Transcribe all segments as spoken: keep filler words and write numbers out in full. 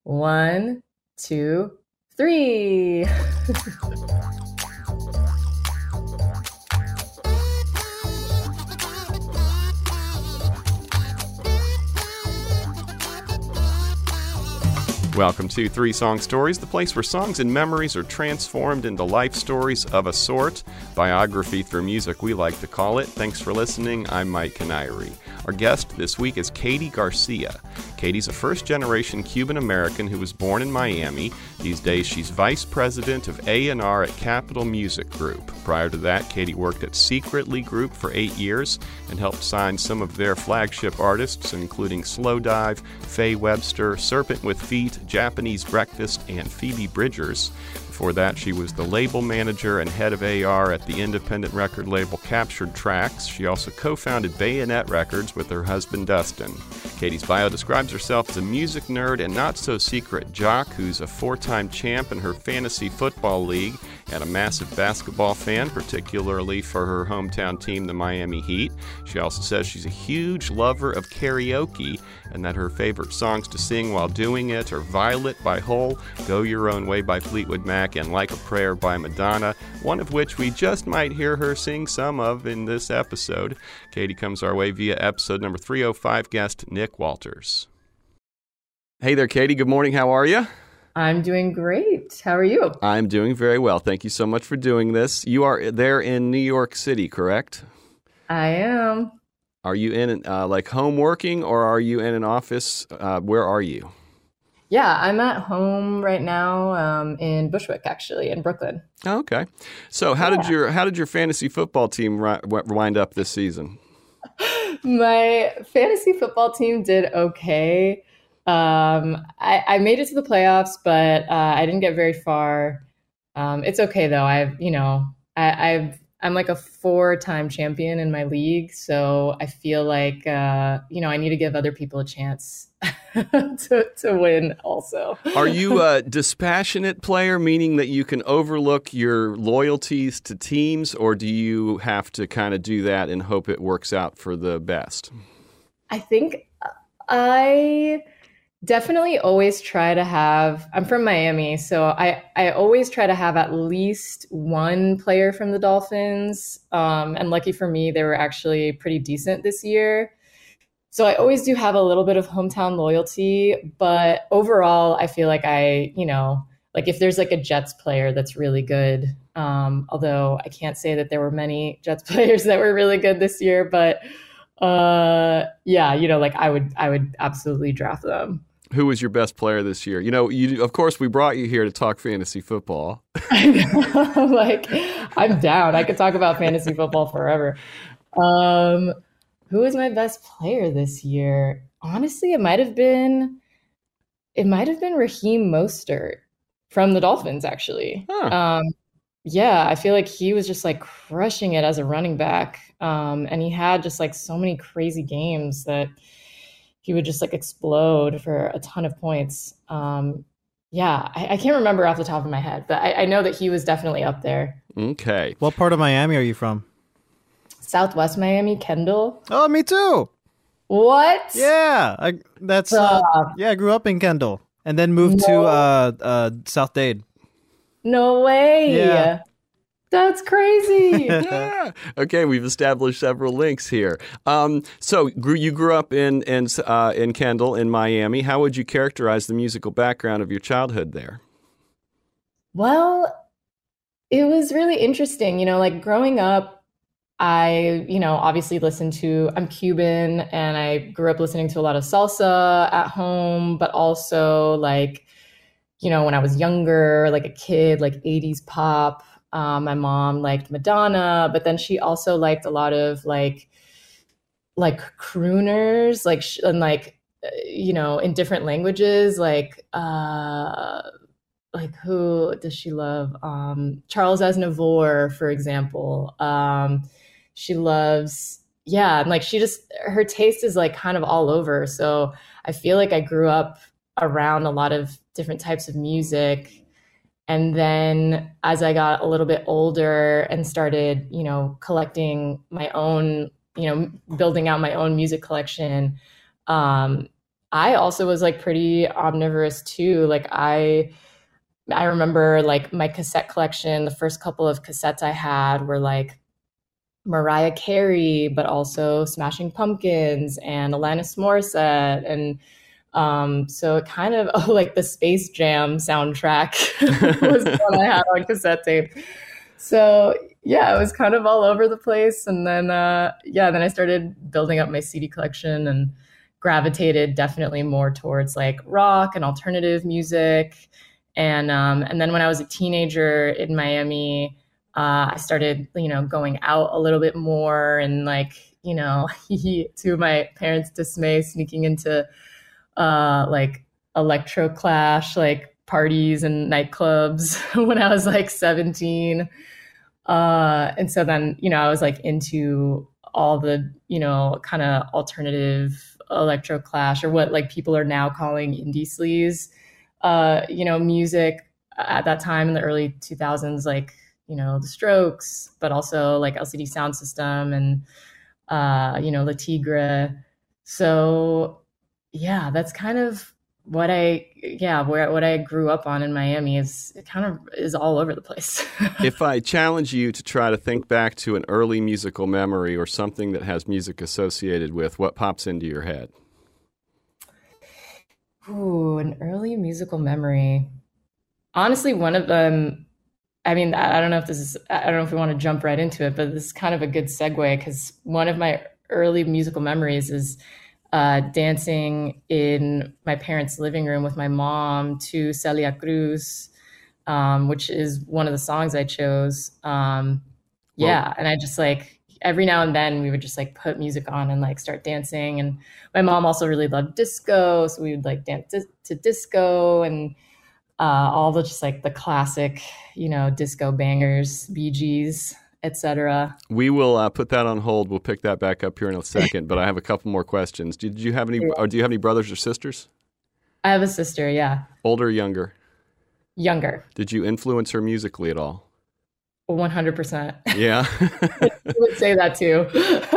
One, two, three. Welcome to Three Song Stories, the place where songs and memories are transformed into life stories of a sort. Biography through music, we like to call it. Thanks for listening. I'm Mike Canary. Our guest this week is Katie Garcia. Katie's a first-generation Cuban-American who was born in Miami. These days, she's vice president of A and R at Capitol Music Group. Prior to that, Katie worked at Secretly Group for eight years and helped sign some of their flagship artists, including Slowdive, Faye Webster, Serpent with Feet, Japanese Breakfast, and Phoebe Bridgers. Before that, she was the label manager and head of A R at the independent record label Captured Tracks. She also co-founded Bayonet Records with her husband Dustin. Katie's bio describes herself as a music nerd and not-so-secret jock who's a four-time champ in her fantasy football league and a massive basketball fan, particularly for her hometown team, the Miami Heat. She also says she's a huge lover of karaoke and that her favorite songs to sing while doing it are Violet by Hole, Go Your Own Way by Fleetwood Mac, and Like a Prayer by Madonna, one of which we just might hear her sing some of in this episode. Katie comes our way via episode number three oh five guest Nick Walters. Hey there, Katie. Good morning. How are you? I'm doing great. How are you? I'm doing very well. Thank you so much for doing this. You are there in New York City, correct? I am. Are you in uh, like home working or are you in an office? Uh, where are you? Yeah, I'm at home right now um, in Bushwick, actually, in Brooklyn. Oh, okay. So how Yeah. did your how did your fantasy football team ri- wind up this season? My fantasy football team did okay. Um, I, I made it to the playoffs, but uh, I didn't get very far. Um, it's okay though. I've, you know, I, I've, I'm like a four-time champion in my league, so I feel like, uh, you know, I need to give other people a chance to to win also. Are you a dispassionate player, meaning that you can overlook your loyalties to teams, or do you have to kind of do that and hope it works out for the best? I think I definitely always try to have, I'm from Miami, so I, I always try to have at least one player from the Dolphins. Um, and lucky for me, they were actually pretty decent this year. So I always do have a little bit of hometown loyalty, but overall, I feel like I, you know, like if there's like a Jets player that's really good, um, although I can't say that there were many Jets players that were really good this year, but uh, yeah, you know, like I would, I would absolutely draft them. Who was your best player this year? You know, you of course we brought you here to talk fantasy football. I know, like I'm down. I could talk about fantasy football forever. Um, who was my best player this year? Honestly, it might have been it might have been Raheem Mostert from the Dolphins, actually. Huh. Um, yeah, I feel like he was just like crushing it as a running back. Um, and he had just like so many crazy games that he would just like explode for a ton of points. Um, yeah, I, I can't remember off the top of my head, but I, I know that he was definitely up there. Okay. What part of Miami are you from? Southwest Miami, Kendall. Oh, me too. What? Yeah, I, that's uh, Stop. yeah. I grew up in Kendall and then moved to No. uh, uh, South Dade. No way. Yeah. That's crazy. Yeah. Okay, we've established several links here. Um, so grew, you grew up in in uh, in Kendall, in Miami. How would you characterize the musical background of your childhood there? Well, it was really interesting. You know, like growing up, I, you know, obviously listened to, I'm Cuban and I grew up listening to a lot of salsa at home, but also like, you know, when I was younger, like a kid, like eighties pop. Um, my mom liked Madonna, but then she also liked a lot of like, like crooners, like, sh- and like, uh, you know, in different languages, like, uh, like who does she love? Um, Charles Aznavour, for example. Um, she loves, yeah, and like she just, her taste is like kind of all over. So I feel like I grew up around a lot of different types of music. And then as I got a little bit older and started, you know, collecting my own, you know, building out my own music collection, um, I also was like pretty omnivorous too. Like I I remember like my cassette collection, the first couple of cassettes I had were like Mariah Carey, but also Smashing Pumpkins and Alanis Morissette. And um, so it kind of, oh, like the Space Jam soundtrack was what I had on cassette tape. So yeah, it was kind of all over the place. And then, uh, yeah, then I started building up my C D collection and gravitated definitely more towards like rock and alternative music. And, um, and then when I was a teenager in Miami, uh, I started, you know, going out a little bit more and like, you know, to my parents' dismay, sneaking into uh, like electro clash, like parties and nightclubs when I was like seventeen. Uh, and so then, you know, I was like into all the, you know, kind of alternative electro clash, or what like people are now calling indie sleaze, uh, you know, music at that time in the early two thousands, like, you know, The Strokes, but also like L C D Sound System and, uh, you know, Le Tigre. So yeah, that's kind of what I, yeah, where, what I grew up on in Miami is, it kind of is all over the place. If I challenge you to try to think back to an early musical memory or something that has music associated with, what pops into your head? Ooh, an early musical memory. Honestly, one of them, I mean, I don't know if this is, I don't know if we want to jump right into it, but this is kind of a good segue because one of my early musical memories is uh, dancing in my parents' living room with my mom to Celia Cruz, um, which is one of the songs I chose. Um, yeah. Well, and I just like, every now and then we would just like put music on and like start dancing. And my mom also really loved disco. So we would like dance to, to disco and uh, all the just like the classic, you know, disco bangers, Bee Gees, et cetera. We will uh, put that on hold. We'll pick that back up here in a second. But I have a couple more questions. Did you have any, or do you have any brothers or sisters? I have a sister, yeah. Older or younger? Younger. Did you influence her musically at all? one hundred percent. Yeah. I would say that too.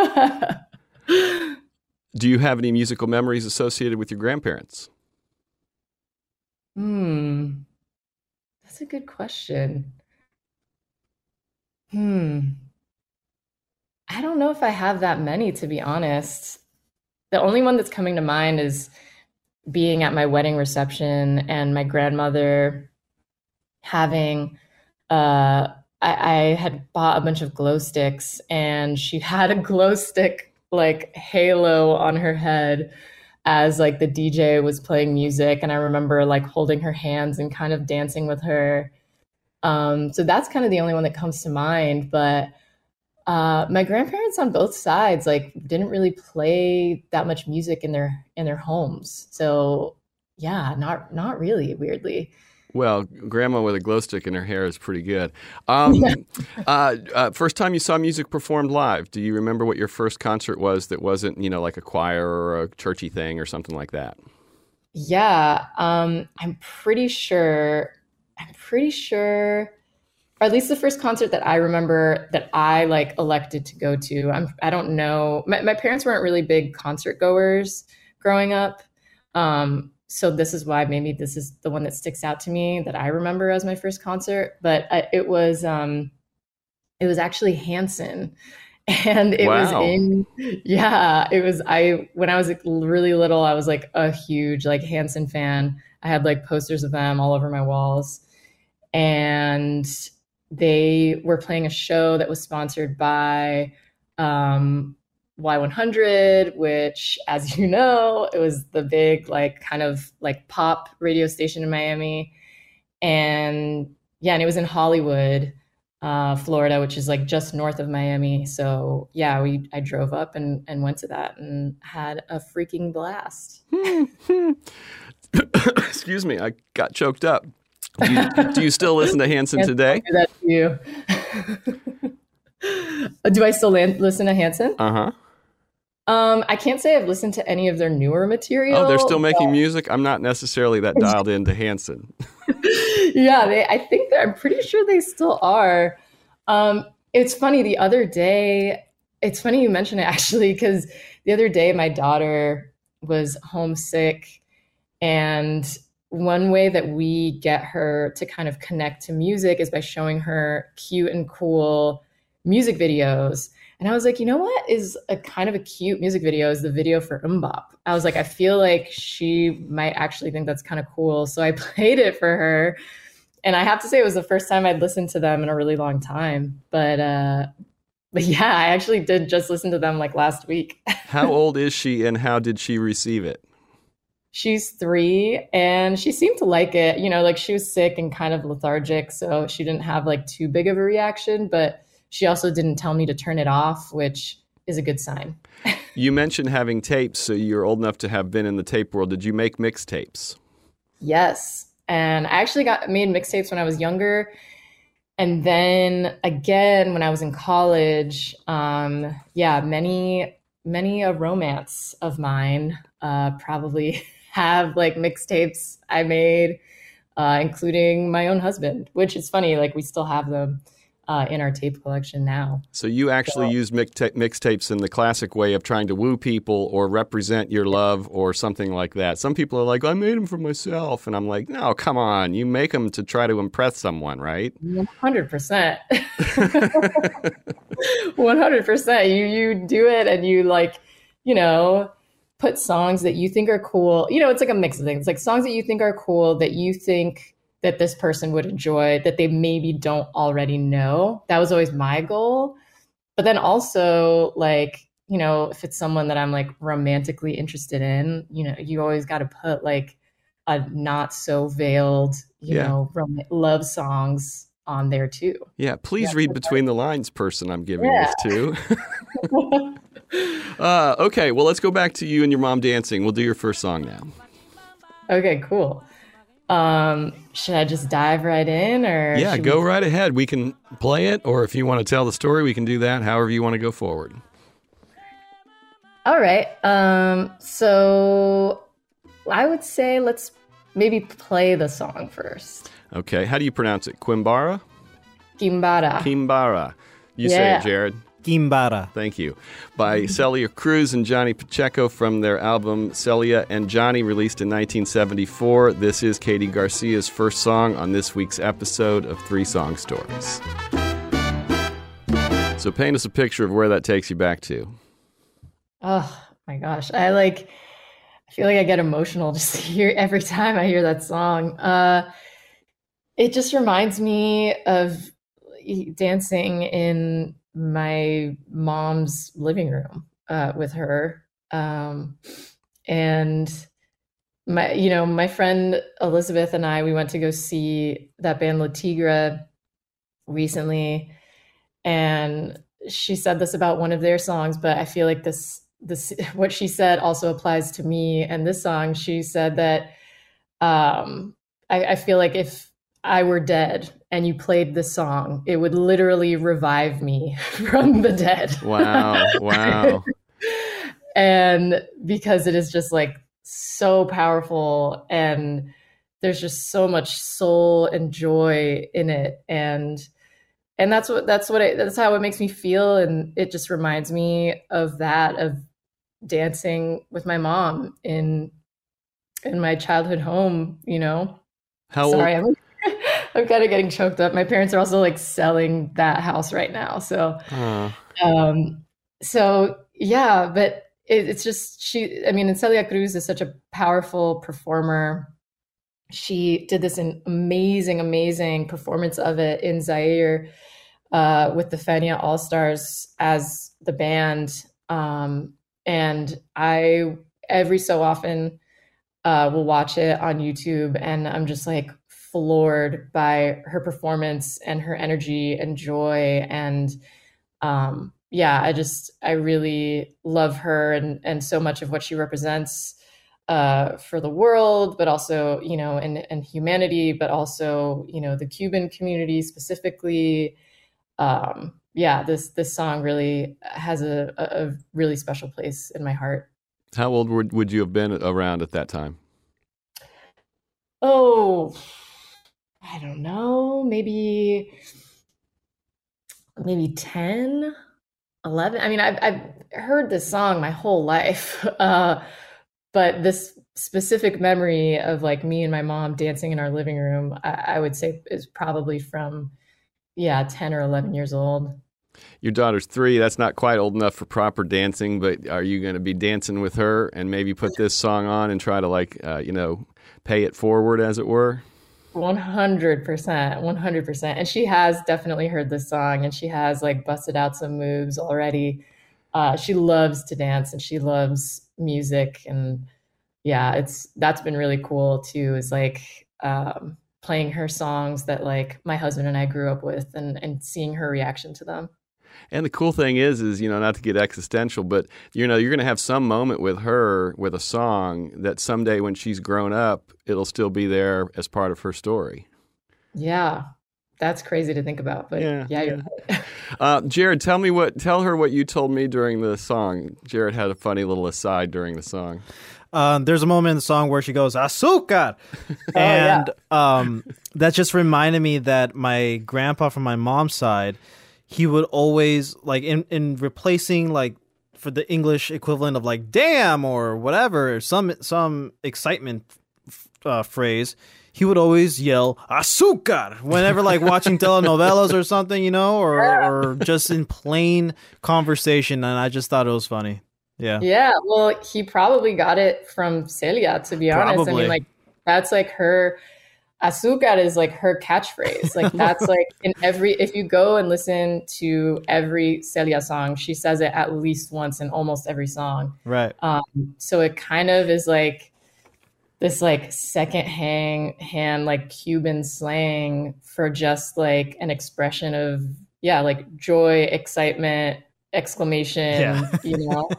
Do you have any musical memories associated with your grandparents? Hmm. That's a good question. Hmm. I don't know if I have that many, to be honest. The only one that's coming to mind is being at my wedding reception and my grandmother having uh I, I had bought a bunch of glow sticks and she had a glow stick like halo on her head as like the D J was playing music. And I remember like holding her hands and kind of dancing with her. Um, so that's kind of the only one that comes to mind. But uh, my grandparents on both sides like didn't really play that much music in their in their homes. So yeah, not not really, weirdly. Well, grandma with a glow stick in her hair is pretty good. Um, Yeah. uh, uh, first time you saw music performed live, do you remember what your first concert was that wasn't, you know, like a choir or a churchy thing or something like that? Yeah, um, I'm pretty sure, I'm pretty sure, or at least the first concert that I remember that I like elected to go to. I'm, I don't know. My, my parents weren't really big concert goers growing up. Um, So this is why maybe this is the one that sticks out to me that I remember as my first concert. But I, it was um, it was actually Hanson, and it Wow. was in yeah, it was I when I was like, really little, I was like a huge like Hanson fan. I had like posters of them all over my walls, and they were playing a show that was sponsored by um, Y one hundred, which, as you know, it was the big, like, kind of like pop radio station in Miami. And yeah, and it was in Hollywood, uh, Florida, which is like just north of Miami. So yeah, we I drove up and, and went to that and had a freaking blast. Excuse me, I got choked up. Do you, do you still listen to Hanson today? I'll do that to you. Do I still lan- listen to Hanson? Uh-huh. Um, I can't say I've listened to any of their newer material. Oh, they're still making but... music? I'm not necessarily that dialed into Hanson. Yeah, they, I think that I'm pretty sure they still are. Um, it's funny, the other day, it's funny you mention it actually, because the other day my daughter was homesick. And one way that we get her to kind of connect to music is by showing her cute and cool music videos. And I was like, you know what is a kind of a cute music video is the video for MMMBop. I was like, I feel like she might actually think that's kind of cool. So I played it for her. And I have to say it was the first time I'd listened to them in a really long time. But uh, but yeah, I actually did just listen to them like last week. How old is she and how did she receive it? She's three and she seemed to like it. You know, like she was sick and kind of lethargic, so she didn't have like too big of a reaction, but she also didn't tell me to turn it off, which is a good sign. You mentioned having tapes, so you're old enough to have been in the tape world. Did you make mixtapes? Yes. And I actually got made mixtapes when I was younger. And then again, when I was in college, um, yeah, many, many a romance of mine uh, probably have like mixtapes I made, uh, including my own husband, which is funny. Like we still have them uh, in our tape collection now. So you actually So, use mixta- mixtapes in the classic way of trying to woo people or represent your love or something like that. Some people are like, I made them for myself. And I'm like, no, come on. You make them to try to impress someone, right? one hundred percent. one hundred percent. You, you do it and you like, you know, put songs that you think are cool. You know, it's like a mix of things. It's like songs that you think are cool that you think that this person would enjoy that they maybe don't already know. That was always my goal. But then also like, you know, if it's someone that I'm like romantically interested in, you know, you always got to put like a not so veiled, you Yeah. know, rom- love songs on there too. Yeah, please Yeah. read between the lines, person I'm giving Yeah. this to. uh, okay, well, let's go back to you and your mom dancing. We'll do your first song now. Okay, cool. Um, should I just dive right in or Yeah, should go we- right ahead. We can play it, or if you want to tell the story, we can do that. However you want to go forward. All right. Um, so I would say let's maybe play the song first. Okay, how do you pronounce it? Quimbara? Kimbara. Kimbara. You say Yeah. it, Jared. Kimbara. Thank you. By Celia Cruz and Johnny Pacheco from their album Celia and Johnny, released in nineteen seventy-four. This is Katie Garcia's first song on this week's episode of Three Song Stories. So paint us a picture of where that takes you back to. Oh my gosh. I like I feel like I get emotional just to hear every time I hear that song. Uh it just reminds me of dancing in my mom's living room uh with her. Um and my you know, my friend Elizabeth and I we went to go see that band La Tigra recently, and she said this about one of their songs, but I feel like this this what she said also applies to me and this song. She said that um I, I feel like if I were dead and you played this song, it would literally revive me from the dead. Wow, wow. And because it is just like so powerful and there's just so much soul and joy in it, and and that's what that's what it, that's how it makes me feel, and it just reminds me of that, of dancing with my mom in in my childhood home. You know, How sorry, old? I'm I'm kind of getting choked up. My parents are also like selling that house right now, so Uh, um, so yeah, but it, it's just she. I mean, and Celia Cruz is such a powerful performer. She did this an amazing, amazing performance of it in Zaire uh, with the Fania All Stars as the band, um, and I every so often uh, will watch it on YouTube, and I'm just like floored by her performance and her energy and joy, and um, yeah, I just I really love her and and so much of what she represents uh, for the world, but also, you know, and and humanity, but also, you know, the Cuban community specifically. Um, yeah, this this song really has a, a a really special place in my heart. how old would, would you have been around at that time? Oh, I don't know, maybe maybe ten, eleven. I mean, I've I've heard this song my whole life. Uh, but this specific memory of like me and my mom dancing in our living room, I, I would say is probably from, yeah, ten or eleven years old. Your daughter's three. That's not quite old enough for proper dancing, but are you going to be dancing with her and maybe put this song on and try to like, uh, you know, pay it forward, as it were? one hundred percent, one hundred percent. And she has definitely heard this song and she has like busted out some moves already. Uh, she loves to dance and she loves music. And yeah, it's, that's been really cool too, is like, um, playing her songs that like my husband and I grew up with and, and seeing her reaction to them. And the cool thing is, is, you know, not to get existential, but, you know, you're going to have some moment with her with a song that someday when she's grown up, it'll still be there as part of her story. Yeah, that's crazy to think about. But yeah, yeah, yeah. You're right. uh, Jared, tell me what, tell her what you told me during the song. Jared had a funny little aside during the song. Um, there's a moment in the song where she goes, "Azúcar," and oh, yeah. um, that just reminded me that my grandpa from my mom's side, he would always like in, in replacing like for the English equivalent of like "damn" or whatever, some some excitement uh, phrase, he would always yell "azúcar" whenever like watching telenovelas or something, you know, or or just in plain conversation, and I just thought it was funny. Yeah. Yeah. Well, he probably got it from Celia, to be honest. Probably. I mean, like, that's like her, azúcar is like her catchphrase. Like, that's like in every, if you go and listen to every Celia song, she says it at least once in almost every song. Right. Um, so it kind of is like this, like, second hand, hand, like, Cuban slang for just like an expression of, yeah, like joy, excitement, exclamation, yeah. You know.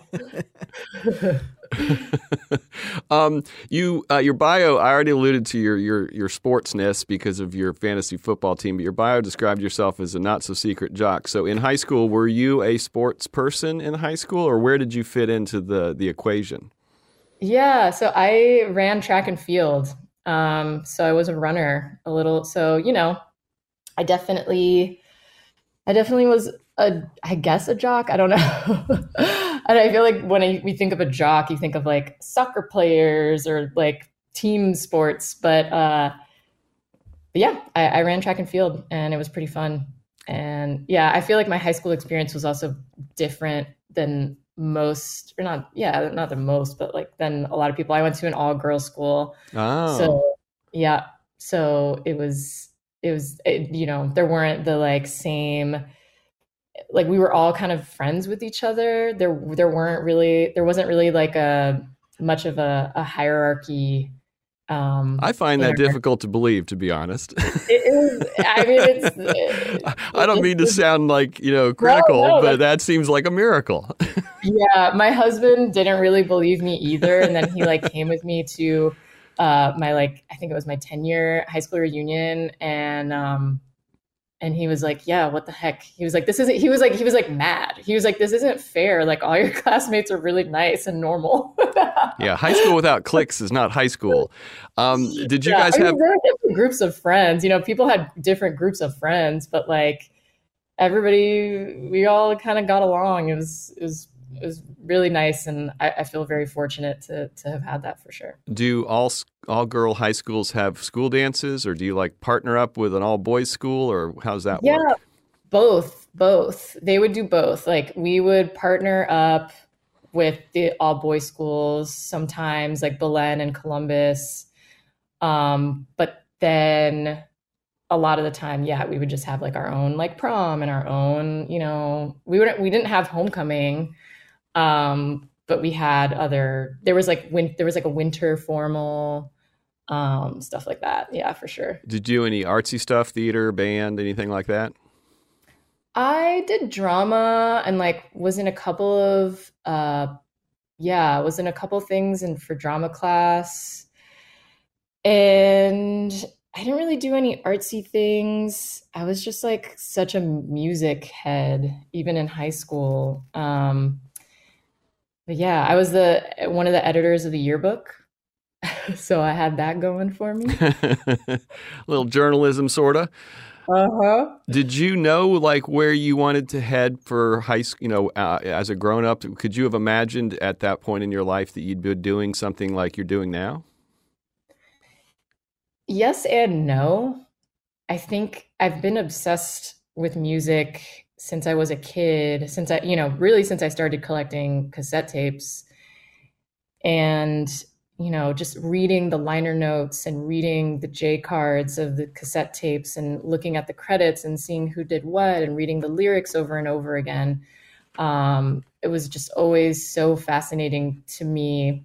um, you uh, your bio. I already alluded to your your your sportsness because of your fantasy football team, but your bio described yourself as a not so secret jock. So in high school, were you a sports person in high school, or where did you fit into the the equation? Yeah, so I ran track and field. Um, so I was a runner a little. So you know, I definitely, I definitely was. A, I guess a jock. I don't know. And I feel like when I, we think of a jock, you think of like soccer players or like team sports. But, uh, but yeah, I, I ran track and field and it was pretty fun. And yeah, I feel like my high school experience was also different than most, or not, yeah, not the most, but like than a lot of people. I went to an all girls school. Oh. So yeah, so it was, it was, it, you know, there weren't the like same, like we were all kind of friends with each other. There, there weren't really, there wasn't really like a much of a, a hierarchy. Um, I find that difficult to believe, to be honest. It is. I mean, it's. It, I don't mean to sound like, you know, critical, no, no, but that seems like a miracle. Yeah, my husband didn't really believe me either, and then he like came with me to uh, my like I think it was my ten year high school reunion, and um, and he was like, yeah, what the heck? He was like, this isn't, he was like, he was like mad. He was like, this isn't fair. Like all your classmates are really nice and normal. Yeah. High school without cliques is not high school. Um, did you yeah, guys I mean, have there were different groups of friends? You know, people had different groups of friends, but like everybody, we all kind of got along. It was, it was, it was really nice. And I, I feel very fortunate to, to have had that for sure. Do all all girl high schools have school dances, or do you like partner up with an all boys school, or how's that yeah, work? Yeah, both, both. They would do both. Like we would partner up with the all boys schools sometimes, like Belen and Columbus. Um, but then a lot of the time, yeah, we would just have like our own like prom and our own, you know, we wouldn't, we didn't have homecoming. Um, but we had other, there was like, win, there was like a winter formal, um, stuff like that. Yeah, for sure. Did you do any artsy stuff, theater, band, anything like that? I did drama and like was in a couple of, uh, yeah, was in a couple things and for drama class. And I didn't really do any artsy things. I was just like such a music head, even in high school. Um, but yeah, I was the one of the editors of the yearbook. So I had that going for me. A little journalism, sort of. Uh-huh. Did you know like where you wanted to head for high school? You know, uh, as a grown up, could you have imagined at that point in your life that you'd be doing something like you're doing now? Yes and no. I think I've been obsessed with music since I was a kid, since I, you know, really since I started collecting cassette tapes and, you know, just reading the liner notes and reading the J cards of the cassette tapes and looking at the credits and seeing who did what and reading the lyrics over and over again. Um, it was just always so fascinating to me.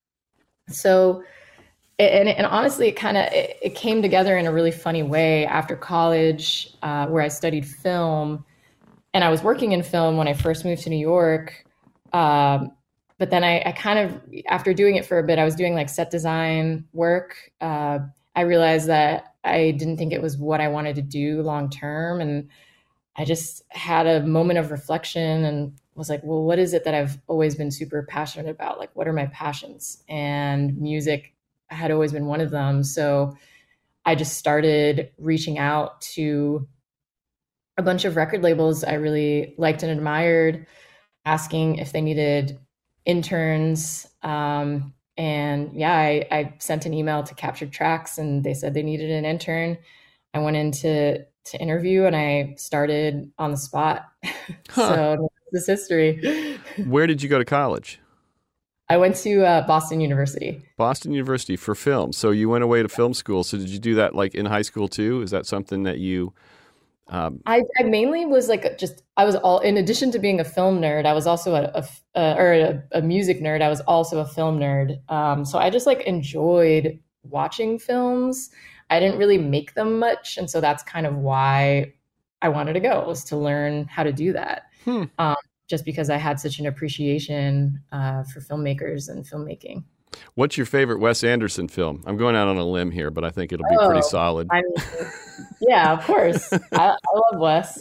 So, and, and honestly, it kind of it, it came together in a really funny way after college, uh, where I studied film, and I was working in film when I first moved to New York. Um, but then I, I kind of, after doing it for a bit, I was doing like set design work. Uh, I realized that I didn't think it was what I wanted to do long term, and I just had a moment of reflection and was like, well, what is it that I've always been super passionate about? Like, what are my passions? And music had always been one of them. So I just started reaching out to a bunch of record labels I really liked and admired, asking if they needed interns. Um, and yeah, I, I sent an email to Captured Tracks and they said they needed an intern. I went in to, to interview and I started on the spot. Huh. So this is history. Where did you go to college? I went to uh, Boston University. Boston University for film. So you went away to film school. So did you do that like in high school too? Is that something that you... Um... I, I mainly was like just, I was all, in addition to being a film nerd, I was also a, a, a or a, a music nerd. I was also a film nerd. Um, so I just like enjoyed watching films. I didn't really make them much. And so that's kind of why I wanted to go, was to learn how to do that. Hmm. Um, just because I had such an appreciation uh, for filmmakers and filmmaking. What's your favorite Wes Anderson film? I'm going out on a limb here, but I think it'll be oh, pretty solid. I mean, yeah, of course. I, I love Wes.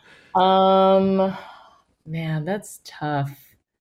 Um, man, that's tough.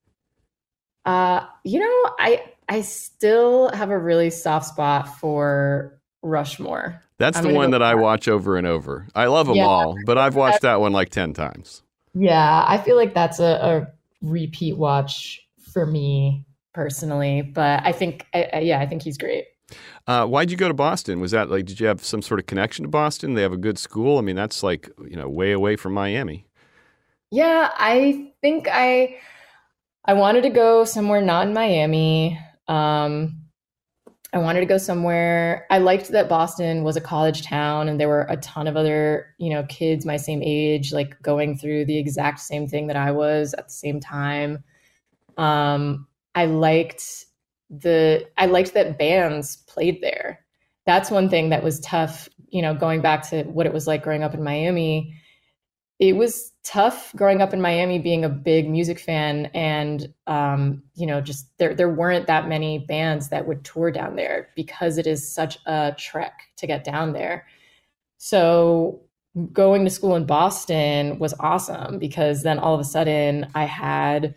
Uh, you know, I I still have a really soft spot for Rushmore. That's I'm the gonna one go that I back. watch over and over. I love them Yeah. all, but I've watched that one like ten times. Yeah, I feel like that's a, a repeat watch for me personally, but I think, I, I, yeah, I think he's great. Uh, why'd you go to Boston? Was that like, did you have some sort of connection to Boston? They have a good school. I mean, that's like, you know, way away from Miami. Yeah, I think I I wanted to go somewhere not in Miami. Um, I wanted to go somewhere. I liked that Boston was a college town and there were a ton of other, you know, kids my same age, like going through the exact same thing that I was at the same time. Um, I liked the, I liked that bands played there. That's one thing that was tough, you know, going back to what it was like growing up in Miami. It was tough growing up in Miami, being a big music fan, and um, you know, just there there weren't that many bands that would tour down there because it is such a trek to get down there. So going to school in Boston was awesome because then all of a sudden I had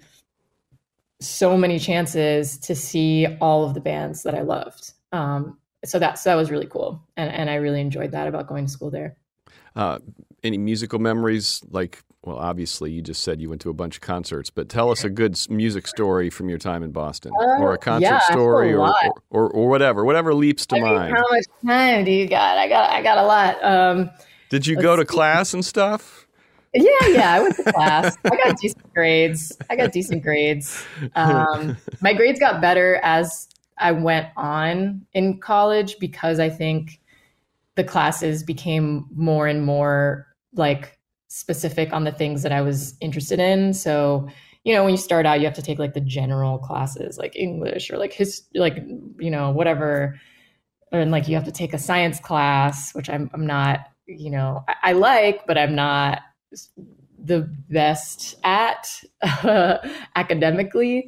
so many chances to see all of the bands that I loved. Um, so that so that was really cool, and and I really enjoyed that about going to school there. Uh, any musical memories? Like, well, obviously you just said you went to a bunch of concerts, but tell us a good s- music story from your time in Boston, Uh, or a concert yeah, I have a story, or, lot. or, or or whatever, whatever leaps to I mean, mind. how much time do you got? I got I got a lot. Um, Did you let's go to see. class and stuff? Yeah, yeah, I went to class. I got decent grades. I got decent grades. Um, my grades got better as I went on in college because I think the classes became more and more like specific on the things that I was interested in. So, you know, when you start out, you have to take like the general classes, like English or like his, like, you know, whatever. And like you have to take a science class, which I'm, I'm not, you know, I, I like, but I'm not the best at academically.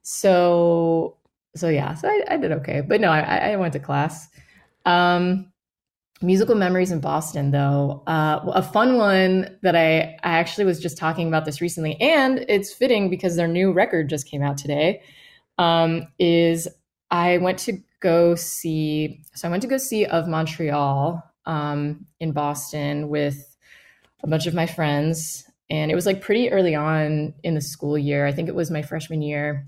So, so yeah, so I, I did okay, but no, I, I went to class. Um, Musical memories in Boston, though. Uh, a fun one that I, I actually was just talking about this recently, and it's fitting because their new record just came out today, um, is I went to go see, so I went to go see Of Montreal, um, in Boston with a bunch of my friends. And it was like pretty early on in the school year. I think it was my freshman year.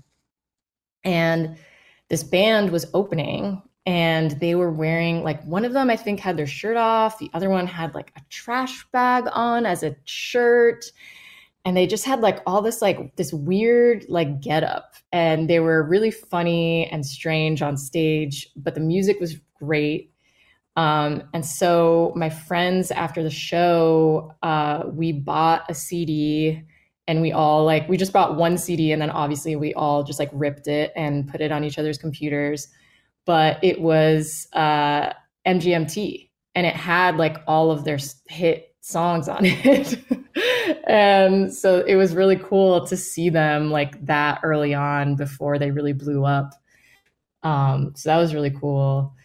And this band was opening and they were wearing, like, one of them I think had their shirt off. The other one had like a trash bag on as a shirt. And they just had like all this, like this weird, like getup. And they were really funny and strange on stage, but the music was great. Um, and so my friends after the show, uh, we bought a C D and we all like, we just bought one C D and then obviously we all just like ripped it and put it on each other's computers. But it was uh, M G M T and it had like all of their hit songs on it. And so it was really cool to see them like that early on before they really blew up. Um, so that was really cool.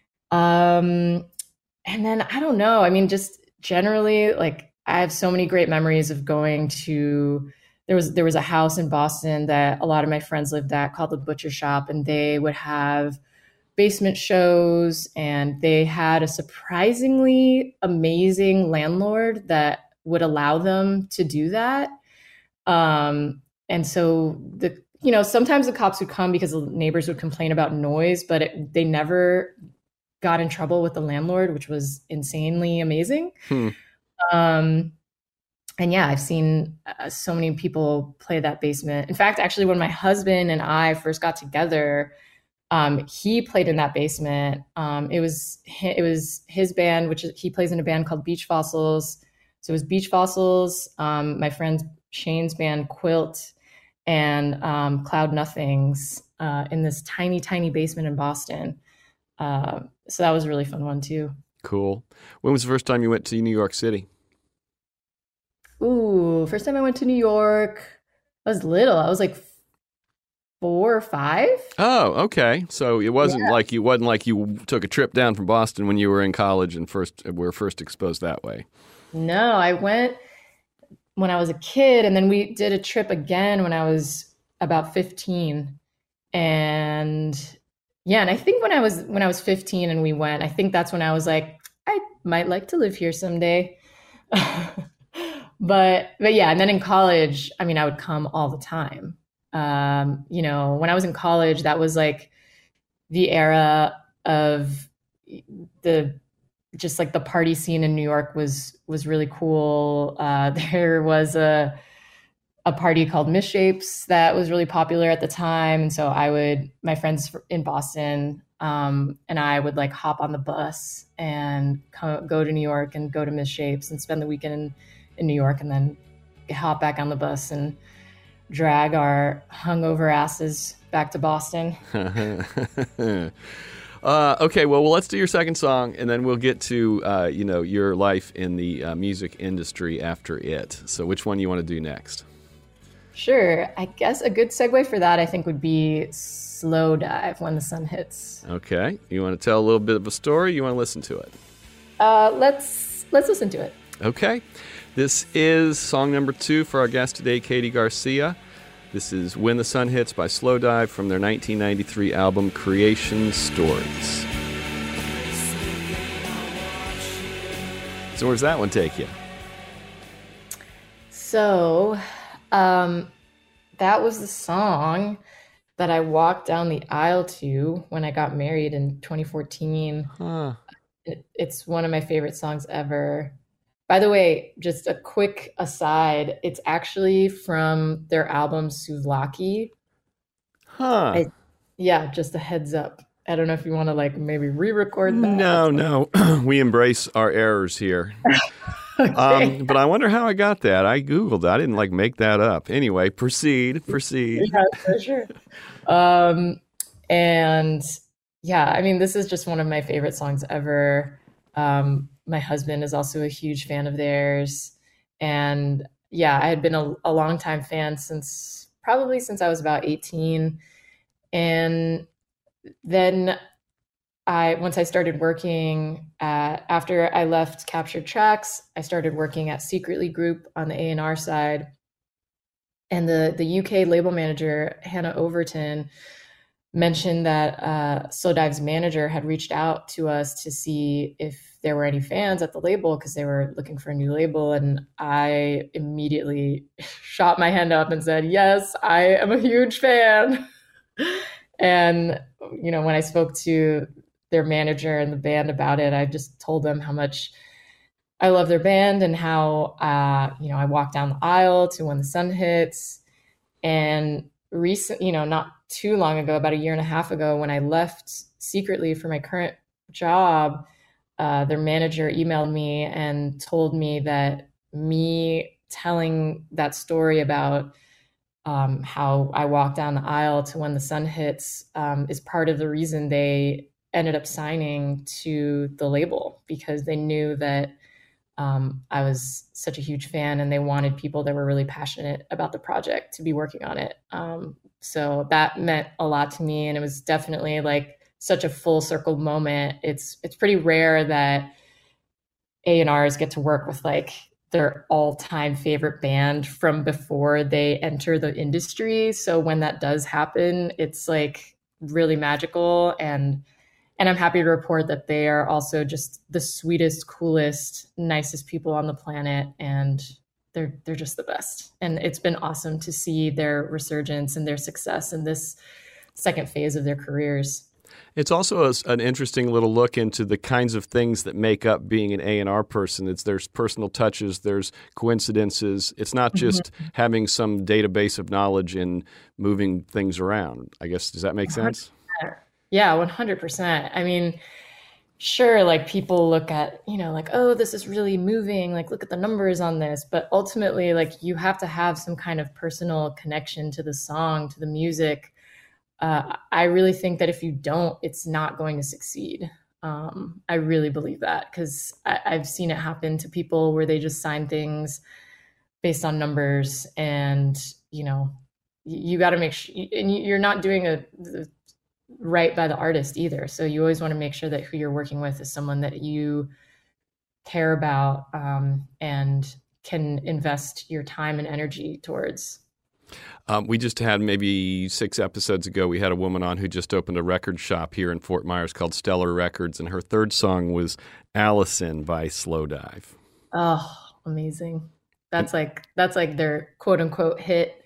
Um, and then I don't know, I mean, just generally, like I have so many great memories of going to, there was, there was a house in Boston that a lot of my friends lived at called the Butcher Shop, and they would have basement shows, and they had a surprisingly amazing landlord that would allow them to do that. Um, and so the, you know, sometimes the cops would come because the neighbors would complain about noise, but it, they never got in trouble with the landlord, which was insanely amazing. Hmm. Um, and yeah, I've seen uh, so many people play that basement. In fact, actually, when my husband and I first got together, um, he played in that basement. Um, it was it was his band, which he plays in a band called Beach Fossils. So it was Beach Fossils, um, my friend Shane's band Quilt, and um, Cloud Nothings uh, in this tiny, tiny basement in Boston. Uh, so that was a really fun one too. Cool. When was the first time you went to New York City? Ooh, first time I went to New York, I was little. I was like four or five. Oh, okay. So it wasn't yeah. like you wasn't like you took a trip down from Boston when you were in college and first were first exposed that way. No, I went when I was a kid, and then we did a trip again when I was about fifteen. And yeah, and I think when I was when I was fifteen and we went, I think that's when I was like, I might like to live here someday. but but yeah, and then in college, I mean, I would come all the time. Um, you know, when I was in college, that was like the era of the just like the party scene in New York was was really cool. Uh, there was a a party called Misshapes that was really popular at the time, and so I would my friends in Boston um, and I would like hop on the bus and come, go to New York and go to Misshapes and spend the weekend in, in New York, and then hop back on the bus and drag our hungover asses back to Boston. Uh, okay, well, well, let's do your second song, and then we'll get to, uh, you know, your life in the uh, music industry after it. So which one do you want to do next? Sure. I guess a good segue for that, I think, would be Slow Dive, When the Sun Hits. Okay. You want to tell a little bit of a story? You want to listen to it? Uh, let's let's listen to it. Okay. This is song number two for our guest today, Katie Garcia. This is When the Sun Hits by Slow Dive from their nineteen ninety-three album Creation Stories. So where's that one take you? So um, that was the song that I walked down the aisle to when I got married in twenty fourteen. Huh. It, it's one of my favorite songs ever. By the way, just a quick aside, it's actually from their album Souvlaki. Huh. I, yeah, just a heads up. I don't know if you want to like maybe re-record that. No, no. We embrace our errors here. Okay. Um, but I wonder how I got that. I Googled that. I didn't like make that up. Anyway, proceed, proceed. Yeah, for sure. Um, and yeah, I mean, this is just one of my favorite songs ever. Um, my husband is also a huge fan of theirs. And yeah, I had been a, a longtime fan since probably since I was about eighteen. And then I, once I started working at, after I left Captured Tracks, I started working at Secretly Group on the A and R side. And the, the U K label manager, Hannah Overton, mentioned that uh, Slowdive's manager had reached out to us to see if there were any fans at the label because they were looking for a new label. And I immediately shot my hand up and said, yes, I am a huge fan. And, you know, when I spoke to their manager and the band about it, I just told them how much I love their band and how, uh, you know, I walked down the aisle to When the Sun Hits. And recent, you know, not too long ago, about a year and a half ago, when I left secretly for my current job, uh, their manager emailed me and told me that me telling that story about um, how I walked down the aisle to When the Sun Hits um, is part of the reason they ended up signing to the label, because they knew that um, I was such a huge fan and they wanted people that were really passionate about the project to be working on it. Um, so that meant a lot to me, and it was definitely like such a full circle moment. It's it's pretty rare that A and Rs get to work with like their all-time favorite band from before they enter the industry. So when that does happen, it's like really magical. And And I'm happy to report that they are also just the sweetest, coolest, nicest people on the planet. And they're they're just the best. And it's been awesome to see their resurgence and their success in this second phase of their careers. It's also a, an interesting little look into the kinds of things that make up being an A and R person. It's there's personal touches, there's coincidences. It's not just mm-hmm. having some database of knowledge and moving things around. I guess, does that make sense? Yeah, one hundred percent. I mean, sure, like people look at, you know, like, oh, this is really moving. Like, look at the numbers on this. But ultimately, like, you have to have some kind of personal connection to the song, to the music. Uh, I really think that if you don't, it's not going to succeed. Um, I really believe that, because I've seen it happen to people where they just sign things based on numbers, and, you know, you, you got to make sure, and you're not doing a, a right by the artist either. So you always want to make sure that who you're working with is someone that you care about um, and can invest your time and energy towards. Um, we just had maybe six episodes ago, we had a woman on who just opened a record shop here in Fort Myers called Stellar Records, and her third song was Allison by Slowdive. Oh, amazing. That's like that's like their quote unquote hit.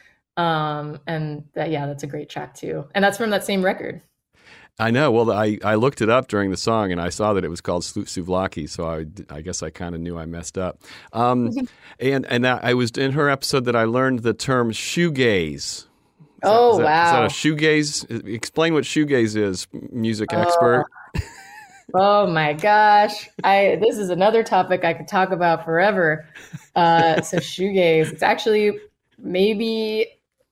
Um, and that, yeah, that's a great track too. And that's from that same record. I know. Well, I, I looked it up during the song and I saw that it was called Souvlaki. So I, I guess I kind of knew I messed up. Um, and and I was in her episode that I learned the term shoegaze. Is oh, that, is that, wow. Is that a shoegaze? Explain what shoegaze is, music expert. Oh. Oh my gosh. I this is another topic I could talk about forever. Uh, so shoegaze, it's actually maybe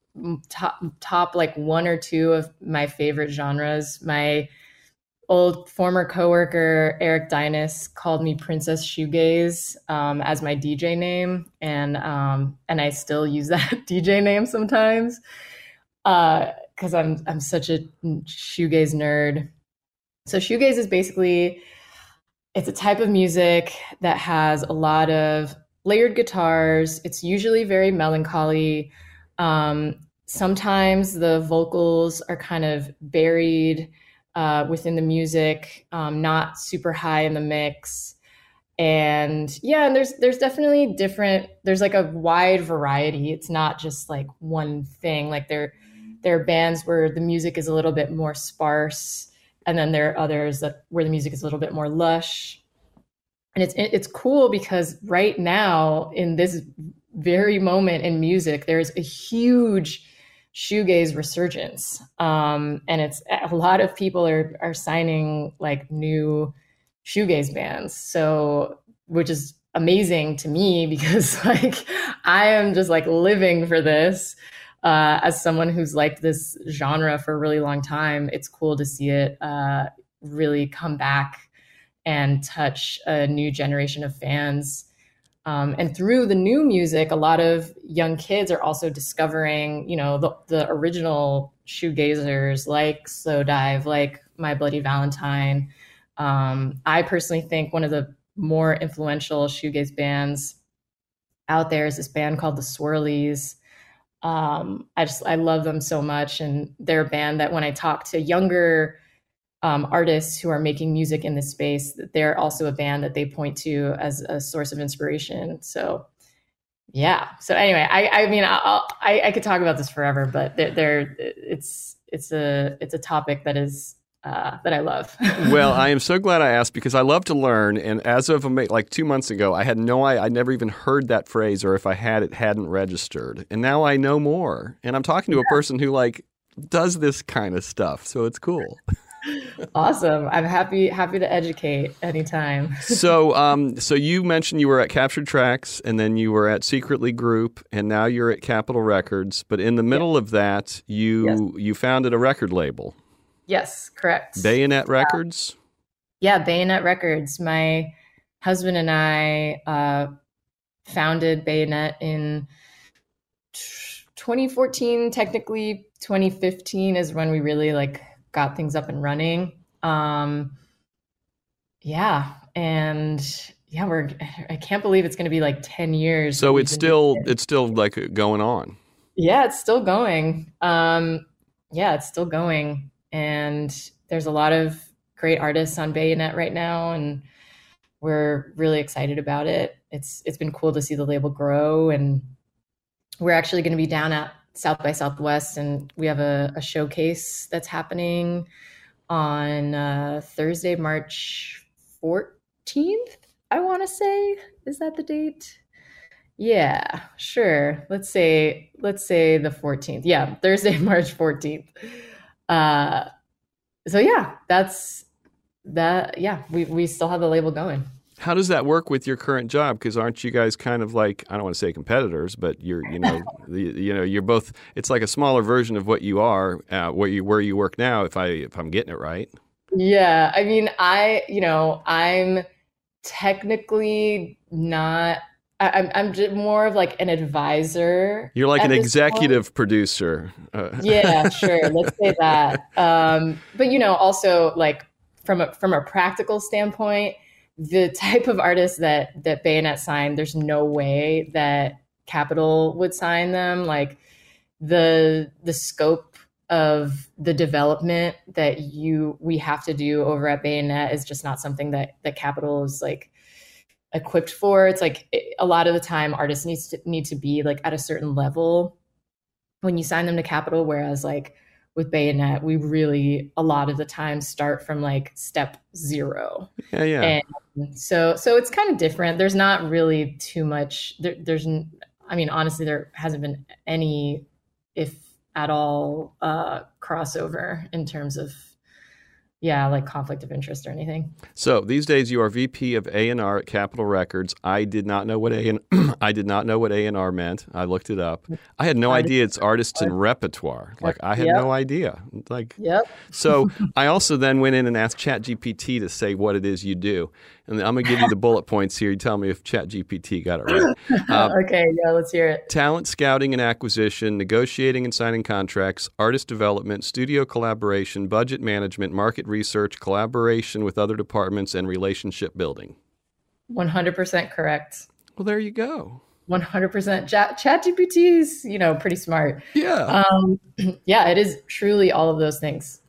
top top like one or two of my favorite genres. My old former coworker Eric Dynas called me Princess Shoegaze um, as my D J name, and um, and I still use that D J name sometimes because uh, I'm I'm such a shoegaze nerd. So shoegaze is basically, it's a type of music that has a lot of layered guitars. It's usually very melancholy. Um, sometimes the vocals are kind of buried uh, within the music, um, not super high in the mix. And yeah, and there's there's definitely different, there's like a wide variety. It's not just like one thing. Like there, there are bands where the music is a little bit more sparse. And then there are others that where the music is a little bit more lush. And it's it's cool because right now in this very moment in music, there's a huge shoegaze resurgence. Um, and it's a lot of people are are signing like new shoegaze bands. So, which is amazing to me because like I am just like living for this. Uh, as someone who's liked this genre for a really long time, it's cool to see it uh, really come back and touch a new generation of fans. Um, and through the new music, a lot of young kids are also discovering, you know, the, the original shoegazers like Slowdive, like My Bloody Valentine. Um, I personally think one of the more influential shoegaze bands out there is this band called the Swirlies. Um, I just I love them so much, and they're a band that when I talk to younger um, artists who are making music in this space, that they're also a band that they point to as a source of inspiration. So yeah. So anyway, I I mean I'll, I I could talk about this forever, but they're, they're it's it's a it's a topic that is uh, that I love. Well, I am so glad I asked because I love to learn. And as of ama- like two months ago, I had no, I, I never even heard that phrase, or if I had, it hadn't registered. And now I know more. And I'm talking to a person who like does this kind of stuff. So it's cool. Awesome. I'm happy happy to educate anytime. so um, so you mentioned you were at Captured Tracks, and then you were at Secretly Group, and now you're at Capitol Records. But in the middle Yeah. of that, you Yes. you founded a record label. Yes, correct. Bayonet Records? Yeah, Bayonet Records. My husband and I uh, founded Bayonet in twenty fourteen. Technically, twenty fifteen is when we really like got things up and running. Um, yeah, and yeah, we're. I can't believe it's going to be like ten years. that So we've it's been still doing it. it's still like going on. Yeah, it's still going. Um, yeah, it's still going. And there's a lot of great artists on Bayonet right now, and we're really excited about it. It's it's been cool to see the label grow, and we're actually going to be down at South by Southwest, and we have a, a showcase that's happening on uh, Thursday, March fourteenth. I want to say, is that the date? Yeah, sure. Let's say let's say the fourteenth. Yeah, Thursday, March fourteenth. Uh, so yeah, that's that. Yeah, we we still have the label going. How does that work with your current job? Because aren't you guys kind of like, I don't want to say competitors, but you're you know the, you know you're both. It's like a smaller version of what you are, uh, where you where you work now. If I if I'm getting it right. Yeah, I mean, I you know I'm technically not. I, I'm I'm just more of like an advisor. You're like at an this point. executive producer. Uh, Yeah, sure. Let's say that. Um, but you know, also like from a from a practical standpoint, the type of artists that that Bayonet signed, there's no way that Capitol would sign them. Like the the scope of the development that you we have to do over at Bayonet is just not something that that Capitol is like equipped for. It's like it, a lot of the time artists needs to need to be like at a certain level when you sign them to Capitol, whereas like with Bayonet, we really a lot of the time start from like step zero. yeah, yeah. And so so it's kind of different. There's not really too much there, there's n- I mean honestly there hasn't been any, if at all, uh crossover in terms of yeah, like conflict of interest or anything. So these days you are V P of A and R at Capitol Records. I did not know what A and I did not know what A and R meant. I looked it up. I had no idea it's artists and repertoire. Like I had Yep. no idea. Like Yep. so I also then went in and asked ChatGPT to say what it is you do. And I'm going to give you the bullet points here. You tell me if ChatGPT got it right. Uh, Okay, yeah, let's hear it. Talent scouting and acquisition, negotiating and signing contracts, artist development, studio collaboration, budget management, market research, collaboration with other departments, and relationship building. one hundred percent correct. Well, there you go. one hundred percent. Chat ChatGPT is, you know, pretty smart. Yeah. Um, yeah, it is truly all of those things.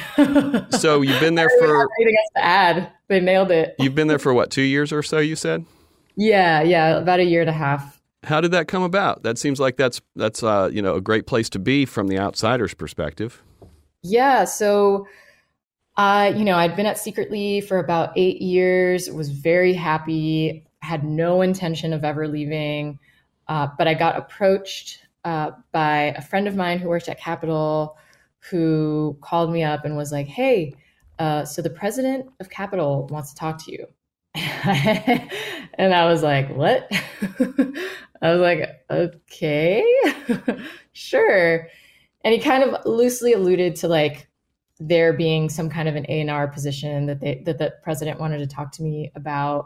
So you've been there I don't really for have anything else to add. They nailed it. you've been there for what, two years or so, you said? Yeah, yeah, about a year and a half. How did that come about? That seems like that's that's uh, you know, a great place to be from the outsider's perspective. Yeah, so uh, you know, I'd been at Secretly for about eight years, was very happy, had no intention of ever leaving. Uh, but I got approached uh, by a friend of mine who worked at Capitol who called me up and was like, hey, uh, so the president of Capitol wants to talk to you. And I was like, what? I was like, okay, sure. And he kind of loosely alluded to like there being some kind of an A and R position that they that the president wanted to talk to me about.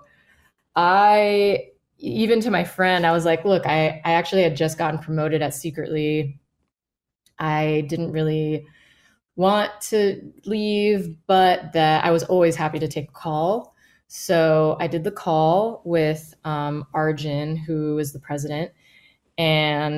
I even to my friend, I was like, look, I, I actually had just gotten promoted at Secretly. I didn't really want to leave, but that I was always happy to take a call. So I did the call with um, Arjun, who is the president, and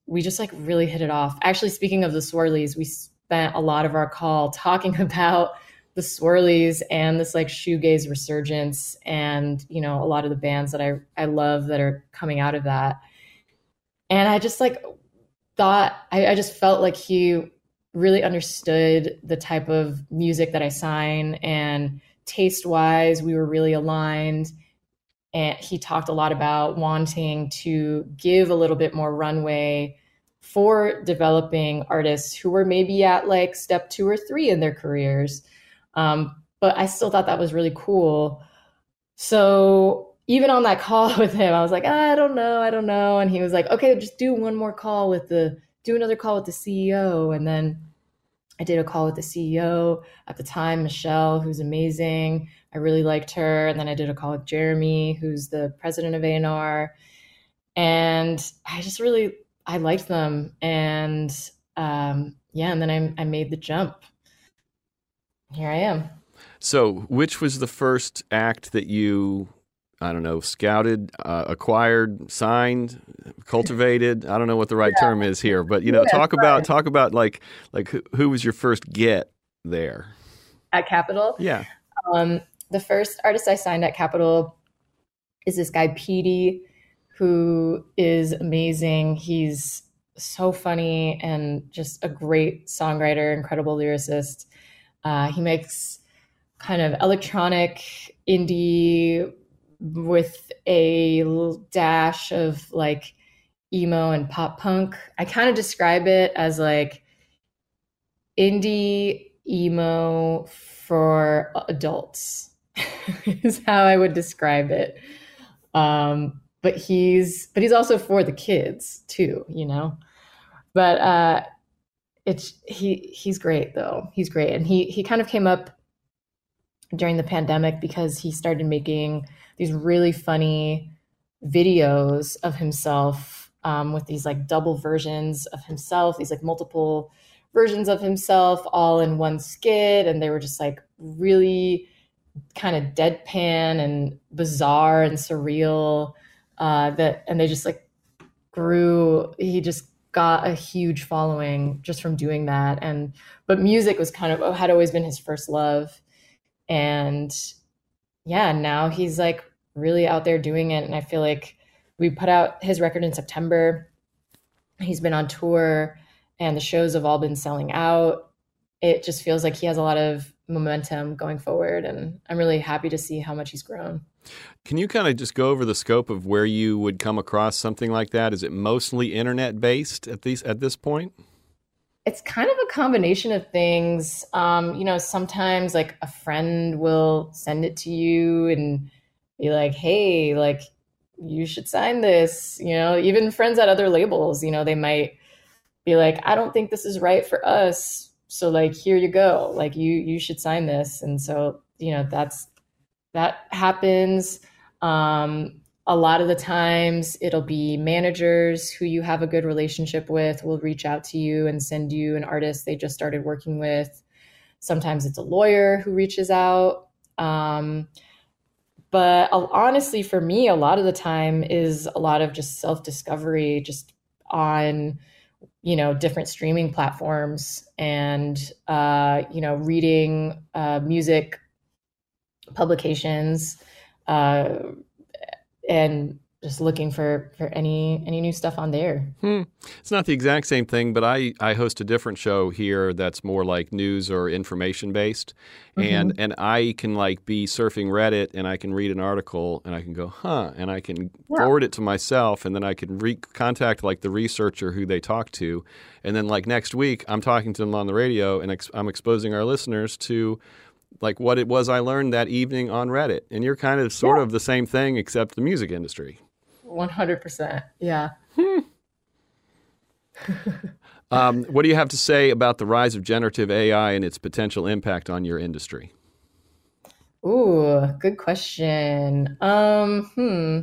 we just like really hit it off. Actually, speaking of the Swirlies, we spent a lot of our call talking about the Swirlies and this like shoegaze resurgence, and you know, a lot of the bands that I I love that are coming out of that. And I just like thought I, I just felt like he really understood the type of music that I sign, and taste wise, we were really aligned. And he talked a lot about wanting to give a little bit more runway for developing artists who were maybe at like step two or three in their careers. Um, but I still thought that was really cool. So even on that call with him, I was like, I don't know, I don't know. And he was like, okay, just do one more call with the, do another call with the C E O. And then I did a call with the C E O at the time, Michelle, who's amazing. I really liked her. And then I did a call with Jeremy, who's the president of A and R. And I just really, I liked them. And um, yeah, and then I, I made the jump. Here I am. So which was the first act that you, I don't know, scouted, uh, acquired, signed, cultivated? I don't know what the right yeah. term is here, but you know, yeah, talk about, talk about like, like who, who was your first get there? At Capitol? Yeah. Um, the first artist I signed at Capitol is this guy, Petey, who is amazing. He's so funny and just a great songwriter, incredible lyricist. Uh, he makes kind of electronic indie with a little dash of like emo and pop punk. I kind of describe it as like indie emo for adults is how I would describe it. Um, but he's but he's also for the kids too, you know. But uh, it's he he's great though. He's great, and he he kind of came up during the pandemic because he started making these really funny videos of himself um, with these like double versions of himself, these like multiple versions of himself all in one skit. And they were just like really kind of deadpan and bizarre and surreal uh, that, and they just like grew, he just got a huge following just from doing that. And, but music was kind of, had always been his first love. And yeah, now he's like really out there doing it. And I feel like we put out his record in September. He's been on tour and the shows have all been selling out. It just feels like he has a lot of momentum going forward. And I'm really happy to see how much he's grown. Can you kind of just go over the scope of where you would come across something like that? Is it mostly internet based at these, at this point? It's kind of a combination of things. Um, you know, sometimes like a friend will send it to you and be like, hey, like you should sign this. You know, even friends at other labels, you know, they might be like, I don't think this is right for us. So like, here you go. Like you, you should sign this. And so, you know, that's, that happens. Um, a lot of the times it'll be managers who you have a good relationship with will reach out to you and send you an artist they just started working with. Sometimes it's a lawyer who reaches out. Um, but honestly, for me, a lot of the time is a lot of just self-discovery, just on, you know, different streaming platforms and, uh, you know, reading uh, music publications, uh, and just looking for, for any any new stuff on there. Hmm. It's not the exact same thing, but I, I host a different show here that's more like news or information based. Mm-hmm. And and I can like be surfing Reddit and I can read an article and I can go, huh, and I can yeah. forward it to myself and then I can re- contact like the researcher who they talked to. And then like next week, I'm talking to them on the radio and ex- I'm exposing our listeners to like what it was I learned that evening on Reddit. And you're kind of sort yeah. of the same thing except the music industry. one hundred percent. Yeah. Hmm. um, what do you have to say about the rise of generative A I and its potential impact on your industry? Ooh, good question. Um, hmm.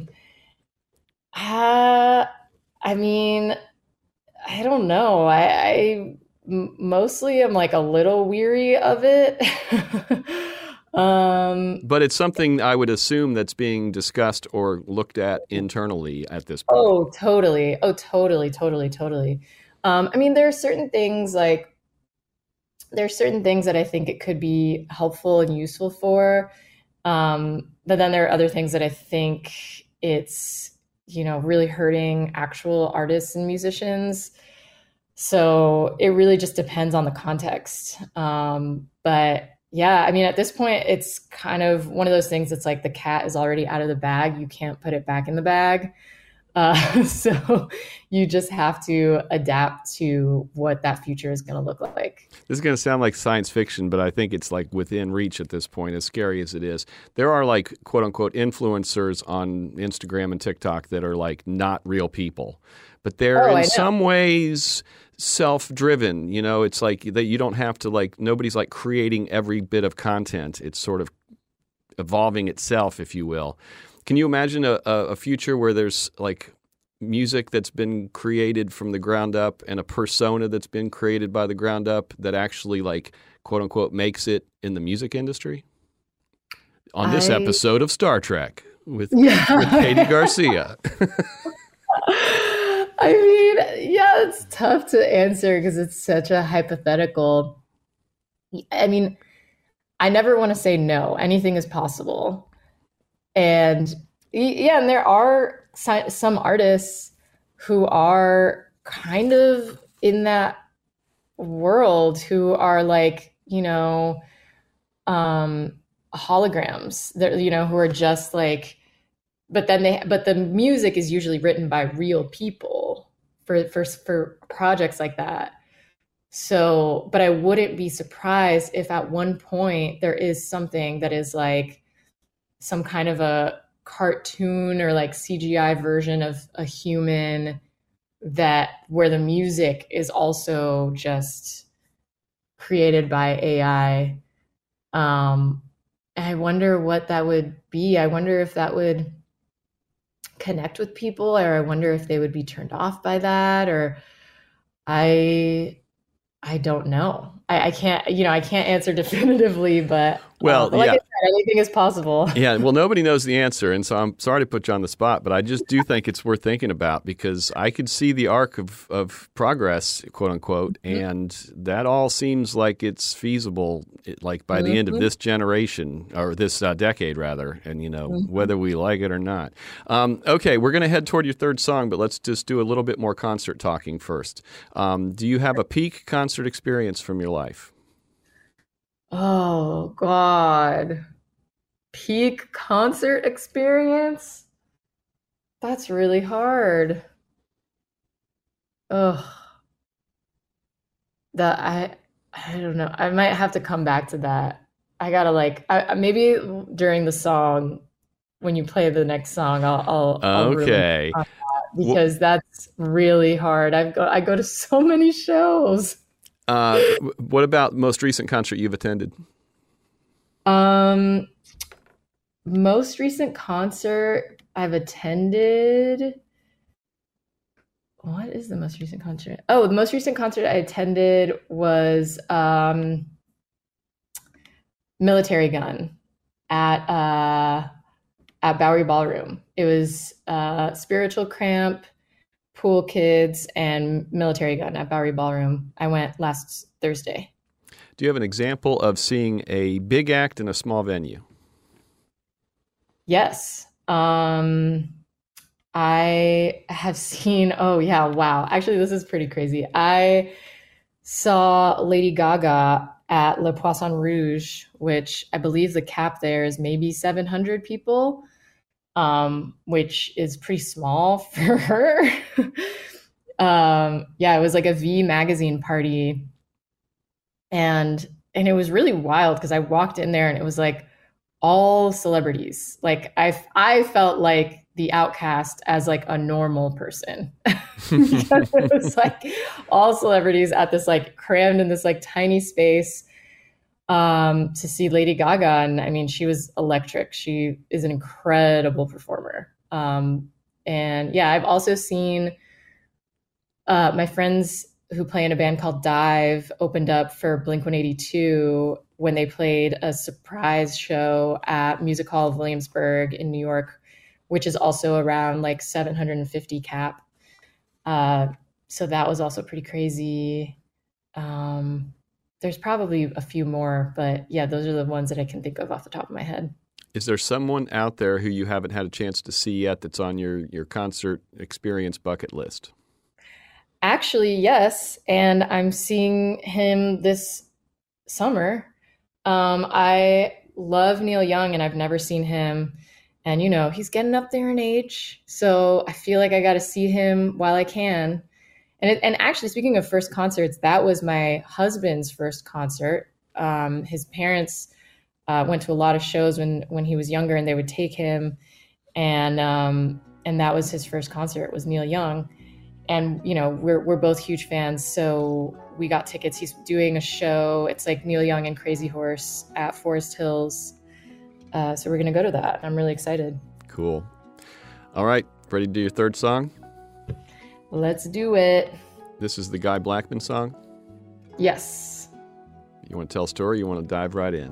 Uh, I mean, I don't know. I, I mostly am like a little weary of it. Um, But it's something I would assume that's being discussed or looked at internally at this point. oh, totally. Oh, totally, totally, totally. Um, I mean, there are certain things like there are certain things that I think it could be helpful and useful for. Um, but then there are other things that I think it's, you know, really hurting actual artists and musicians. So it really just depends on the context. Um, but yeah, I mean, at this point, it's kind of one of those things that's like the cat is already out of the bag. You can't put it back in the bag. Uh, so you just have to adapt to what that future is going to look like. This is going to sound like science fiction, but I think it's like within reach at this point, as scary as it is. There are like quote unquote influencers on Instagram and TikTok that are like not real people, but they're Oh, I in know. some ways self-driven. You know, it's like that you don't have to like, nobody's like creating every bit of content. It's sort of evolving itself, if you will. Can you imagine a, a future where there's like music that's been created from the ground up and a persona that's been created by the ground up that actually like quote unquote makes it in the music industry? On this I, episode of Star Trek with, yeah. with Katie Garcia. I mean, yeah, it's tough to answer because it's such a hypothetical. I mean, I never want to say no. Anything is possible. And yeah, and there are some artists who are kind of in that world who are like, you know, um, holograms that, you know, who are just like, but then they, but the music is usually written by real people for, for, for projects like that. So, but I wouldn't be surprised if at one point there is something that is like some kind of a cartoon or like C G I version of a human that where the music is also just created by A I. Um, I wonder what that would be. I wonder if that would connect with people, or I wonder if they would be turned off by that, or I I don't know. I, I can't, you know, I can't answer definitively, but Well, uh, but like yeah. I said, anything is possible. Yeah, well, nobody knows the answer, and so I'm sorry to put you on the spot, but I just do think it's worth thinking about because I could see the arc of, of progress, quote unquote, Mm-hmm. and that all seems like it's feasible, it- like by the end of Mm-hmm. this generation or this uh, decade, rather, and you know Mm-hmm. whether we like it or not. Um, okay, we're going to head toward your third song, but let's just do a little bit more concert talking first. Um, do you have a peak concert experience from your life? Oh God. Peak concert experience? That's really hard. Ugh. That I I don't know. I might have to come back to that. I gotta like I, I- maybe during the song when you play the next song, I'll I'll, I'll really Okay. on that because that's really hard. I've go I go to so many shows. Uh, what about most recent concert you've attended? Um, most recent concert I've attended. What is the most recent concert? Oh, the most recent concert I attended was um, Military Gun at uh, at Bowery Ballroom. It was uh, Spiritual Cramp, Pool Kids, and Military Gun at Bowery Ballroom. I went last Thursday. Do you have an example of seeing a big act in a small venue? Yes. Um, I have seen, oh yeah, wow. Actually, this is pretty crazy. I saw Lady Gaga at Le Poisson Rouge, which I believe the cap there is maybe seven hundred people, um, which is pretty small for her. um, yeah, it was like a V magazine party. And and it was really wild because I walked in there and it was like all celebrities. Like I I felt like the outcast as like a normal person. Because it was like all celebrities at this like crammed in this like tiny space um to see Lady Gaga. And I mean, she was electric. She is an incredible performer. Um and yeah, I've also seen uh my friends who play in a band called Dive opened up for Blink one eighty-two when they played a surprise show at Music Hall of Williamsburg in New York, which is also around like seven hundred fifty cap. Uh, so that was also pretty crazy. Um, there's probably a few more, but yeah, those are the ones that I can think of off the top of my head. Is there someone out there who you haven't had a chance to see yet that's on your, your concert experience bucket list? Actually, yes. And I'm seeing him this summer. Um, I love Neil Young, and I've never seen him. And, you know, he's getting up there in age. So I feel like I got to see him while I can. And it, and actually, speaking of first concerts, that was my husband's first concert. Um, his parents uh, went to a lot of shows when when he was younger, and they would take him. And um, and that was his first concert, was Neil Young. And, you know, we're we're both huge fans, so we got tickets. He's doing a show. It's like Neil Young and Crazy Horse at Forest Hills. Uh, so we're going to go to that. I'm really excited. Cool. All right. Ready to do your third song? Let's do it. This is the Guy Blackman song? Yes. You want to tell a story? You want to dive right in?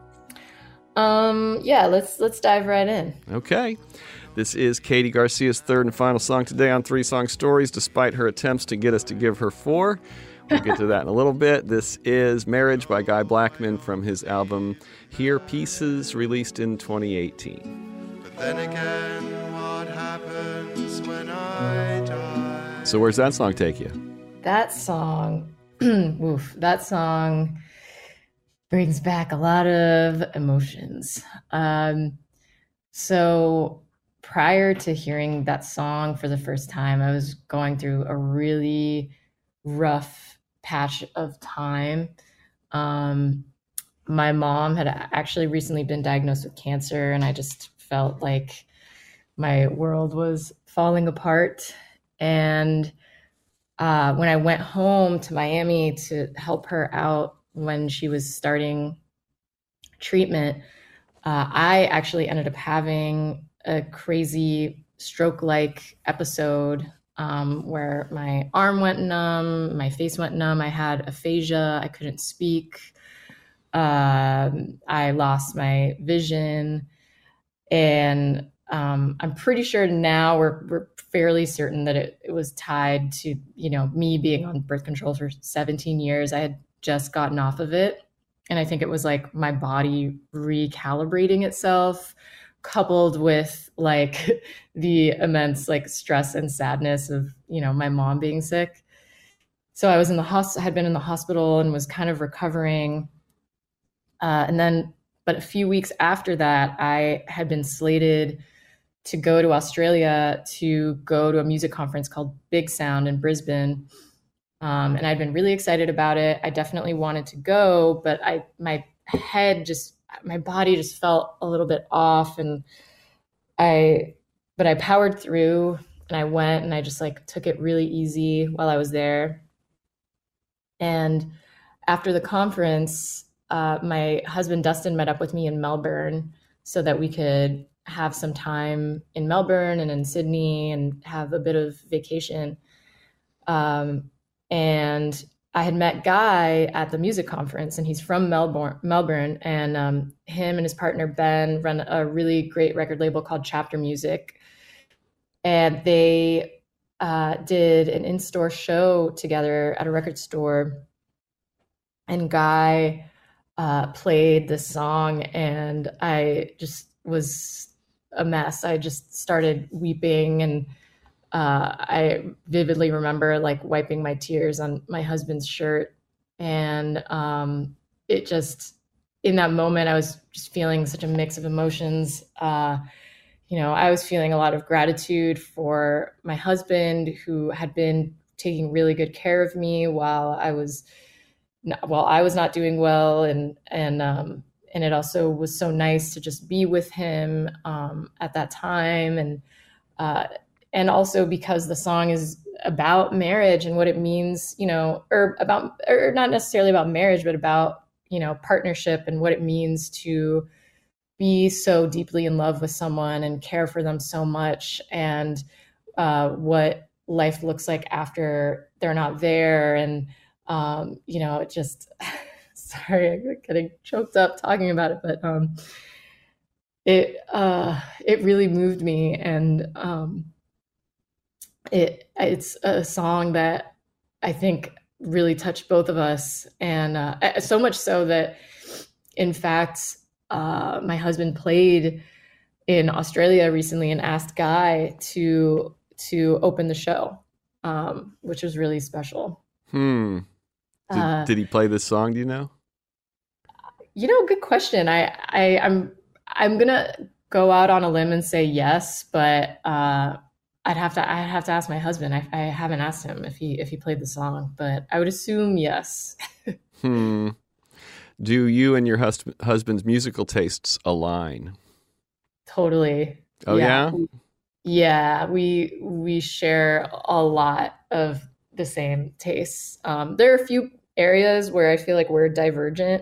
Um, yeah, let's let's dive right in. Okay. This is Katie Garcia's third and final song today on Three Song Stories, despite her attempts to get us to give her four. We'll get to that in a little bit. This is Marriage by Guy Blackman from his album Hear Pieces, released in twenty eighteen. But then again, what happens when I die? So where's that song take you? That song, oof, that song brings back a lot of emotions. Um, so prior to hearing that song for the first time, I was going through a really rough patch of time. Um, my mom had actually recently been diagnosed with cancer, and I just felt like my world was falling apart. And uh, when I went home to Miami to help her out when she was starting treatment, uh, I actually ended up having a crazy stroke-like episode um, where my arm went numb, my face went numb, I had aphasia, I couldn't speak, um, I lost my vision, and um, I'm pretty sure now we're we're fairly certain that it, it was tied to, you know, me being on birth control for seventeen years. I had just gotten off of it, and I think it was like my body recalibrating itself, coupled with like the immense like stress and sadness of, you know, my mom being sick. So I was in the hospital, had been in the hospital and was kind of recovering. Uh, and then, but a few weeks after that, I had been slated to go to Australia to go to a music conference called Big Sound in Brisbane. Um, and I'd been really excited about it. I definitely wanted to go, but I, my head just, my body just felt a little bit off, and I, but I powered through, and I went, and I just like took it really easy while I was there. And after the conference, uh, my husband Dustin met up with me in Melbourne so that we could have some time in Melbourne and in Sydney and have a bit of vacation. Um, and I had met Guy at the music conference, and he's from Melbourne, Melbourne, and um, him and his partner Ben run a really great record label called Chapter Music, and they uh, did an in-store show together at a record store, and Guy uh, played this song, and I just was a mess. I just started weeping, and Uh, I vividly remember like wiping my tears on my husband's shirt. And um, it just, in that moment, I was just feeling such a mix of emotions. Uh, you know, I was feeling a lot of gratitude for my husband, who had been taking really good care of me while I was, while I was not doing well. And, and, um, and it also was so nice to just be with him um, at that time. And, uh, And also because the song is about marriage and what it means, you know, or about, or not necessarily about marriage, but about, you know, partnership and what it means to be so deeply in love with someone and care for them so much, and uh, what life looks like after they're not there. And, um, you know, it just, sorry, I'm getting choked up talking about it, but um, it uh, it really moved me, and um, it it's a song that I think really touched both of us, and uh, so much so that, in fact, uh, my husband played in Australia recently and asked Guy to to open the show, um, which was really special. Hmm. Did, Uh, did he play this song? Do you know? you know, good question. I, I I'm I'm gonna go out on a limb and say yes, but uh, I'd have to I'd have to ask my husband. I, I haven't asked him if he if he played the song, but I would assume yes. Hmm. Do you and your hus- husband's musical tastes align? Totally. Oh yeah. Yeah, we we share a lot of the same tastes. Um, there are a few areas where I feel like we're divergent.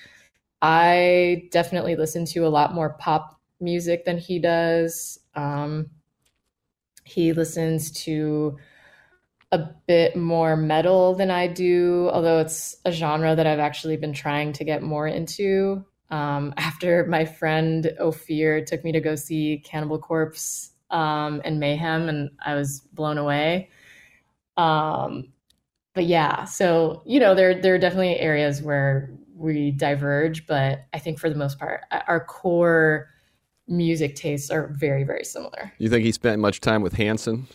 I definitely listen to a lot more pop music than he does. Um, he listens to a bit more metal than I do, although it's a genre that I've actually been trying to get more into. Um, after my friend Ophir took me to go see Cannibal Corpse um, and Mayhem, and I was blown away. Um, but yeah, so you know, there there are definitely areas where we diverge, but I think for the most part, our core music tastes are very, very similar. You think he spent much time with Hanson?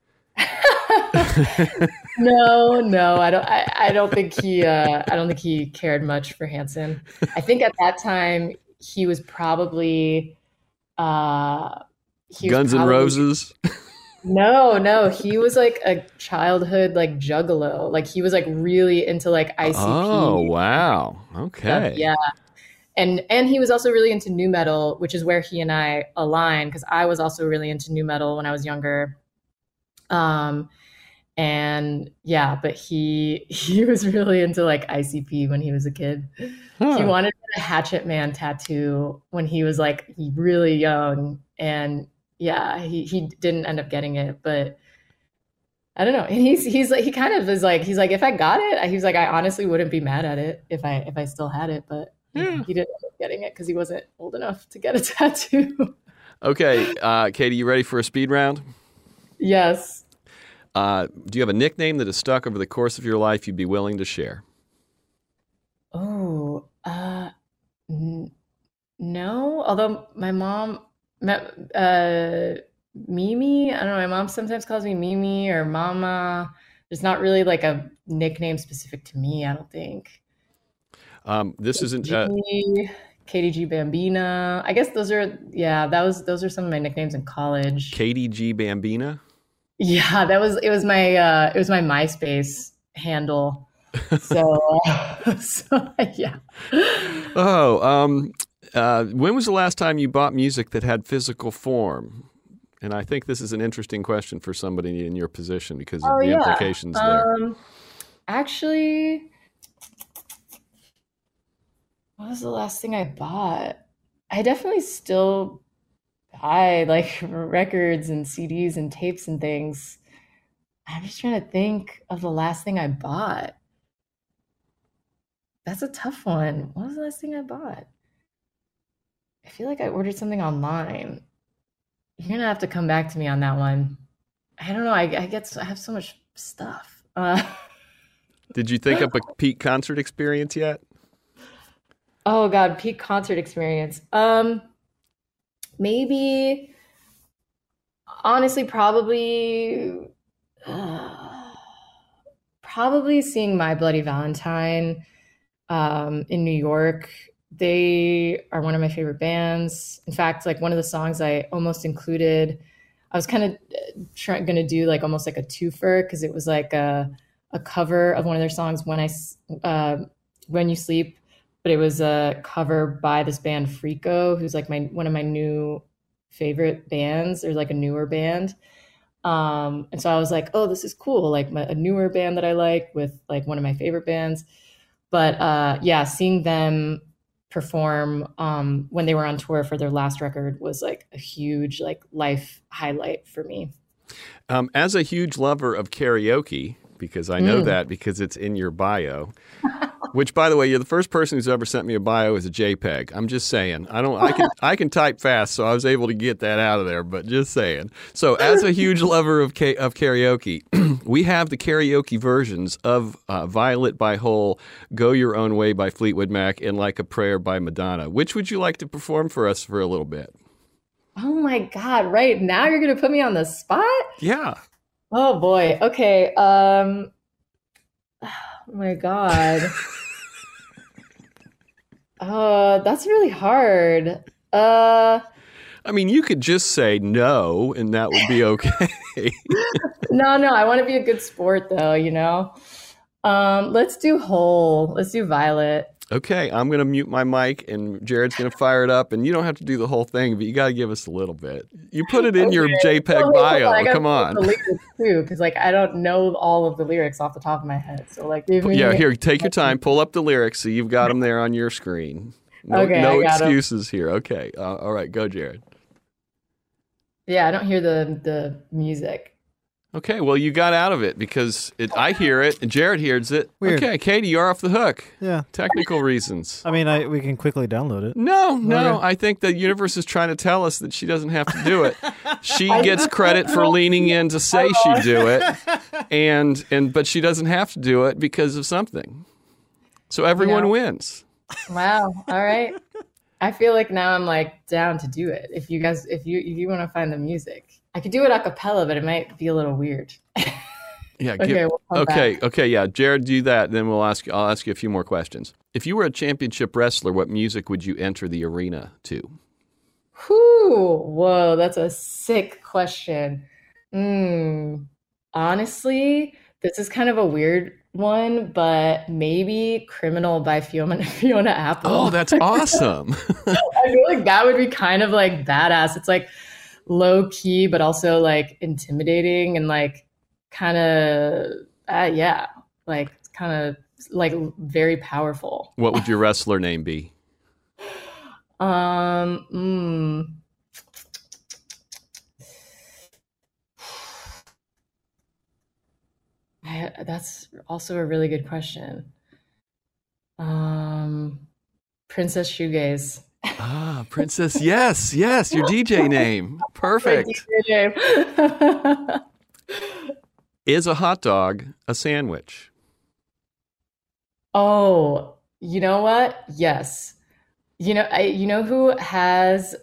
No, no, I don't. I, I don't think he. Uh, I don't think he cared much for Hanson. I think at that time he was probably. Uh, he was Guns N' probably, Roses? No, no, he was like a childhood like juggalo. Like he was like really into like I C P. Oh wow! Okay. Stuff. Yeah, and and he was also really into nu metal, which is where he and I align because I was also really into nu metal when I was younger. Um. And yeah, but he he was really into like I C P when he was a kid. Huh. He wanted a Hatchet Man tattoo when he was like really young, and yeah, he he didn't end up getting it, but I don't know. And he's he's like he kind of is like he's like if I got it, he's like I honestly wouldn't be mad at it if I if I still had it, but Yeah. he didn't end up getting it because he wasn't old enough to get a tattoo. Okay, uh, Katie, you ready for a speed round? Yes. Uh, do you have a nickname that has stuck over the course of your life you'd be willing to share? Oh, uh, n- no. Although my mom, ma- uh, Mimi, I don't know. My mom sometimes calls me Mimi or Mama. There's not really like a nickname specific to me, I don't think. Um, this isn't. Uh, G, K D G Bambina. I guess those are, yeah, that was those are some of my nicknames in college. Katie G. Bambina? Yeah, that was it was my uh it was my MySpace handle. So, uh, so yeah. Oh, um, uh, when was the last time you bought music that had physical form? And I think this is an interesting question for somebody in your position because of Oh the yeah. implications there. Um, actually, what was the last thing I bought? I definitely still buy like records and C Ds and tapes and things. I'm just trying to think of the last thing I bought. That's a tough one. What was the last thing I bought? I feel like I ordered something online. You're gonna have to come back to me on that one. I don't know. I, I get I have so much stuff. Uh, Did you think up a peak concert experience yet? oh God, peak concert experience. Um, maybe honestly, probably, uh, probably seeing My Bloody Valentine um, in New York. They are one of my favorite bands. In fact, like one of the songs I almost included, I was kind of trying going to do like almost like a twofer because it was like a a cover of one of their songs, When I uh, When You Sleep, but it was a cover by this band Frico, who's like my one of my new favorite bands. They're like a newer band. Um, and so I was like, oh, this is cool. Like my, a newer band that I like with like one of my favorite bands. But uh, yeah, seeing them perform um, when they were on tour for their last record was like a huge like life highlight for me. Um, as a huge lover of karaoke, because I know Mm. that because it's in your bio, Which, by the way, you're the first person who's ever sent me a bio as a JPEG. I'm just saying. I don't. I can. I can type fast, so I was able to get that out of there. But just saying. So, as a huge lover of ca- of karaoke, we have the karaoke versions of uh, "Violet" by Hole, "Go Your Own Way" by Fleetwood Mac, and "Like a Prayer" by Madonna. Which would you like to perform for us for a little bit? Oh my God! Right now, you're gonna put me on the spot? Yeah. Oh boy. Okay. Um. Oh my God. Uh, that's really hard. Uh, I mean, you could just say no, and that would be okay. no, no, I want to be a good sport, though. You know. Um, let's do Hole. Let's do Violet. Okay, I'm going to mute my mic, and Jared's going to fire it up, and you don't have to do the whole thing, but you got to give us a little bit. You put it in okay. your JPEG well, bio. On, Come on. The lyrics too, because like I don't know all of the lyrics off the top of my head. So like, give me yeah, here, take your time, pull up the lyrics, so you've got them there on your screen. No, okay, no excuses them. Here. Okay, uh, all right, go, Jared. Yeah, I don't hear the the music. Okay, well, you got out of it because it, I hear it and Jared hears it. Weird. Okay, Katie, you're off the hook. Yeah. Technical reasons. I mean, I, we can quickly download it. No, no. Okay. I think the universe is trying to tell us that she doesn't have to do it. She gets credit for leaning in to say she'd do it, and and but she doesn't have to do it because of something. So everyone yeah. wins. Wow. All right. I feel like now I'm like down to do it. If you guys, if you if you want to find the music. I could do it a cappella, but it might be a little weird. yeah. Okay. Give, we'll okay. Back. Okay. Yeah. Jared, do that. Then we'll ask. I'll ask you a few more questions. If you were a championship wrestler, what music would you enter the arena to? Whew. Whoa, that's a sick question. Mm, honestly, this is kind of a weird one, but maybe "Criminal" by Fiona Fiona Apple. Oh, that's awesome. I feel like that would be kind of like badass. It's like low key, but also like intimidating and like kind of, uh, yeah, like kind of like very powerful. What would your wrestler name be? Um, mm, I, that's also a really good question. Um, Princess Shoegaze. Ah, Princess. Yes, yes, your D J name. Perfect. D J name. Is a hot dog a sandwich? Oh, you know what? Yes. You know, I, you know who has,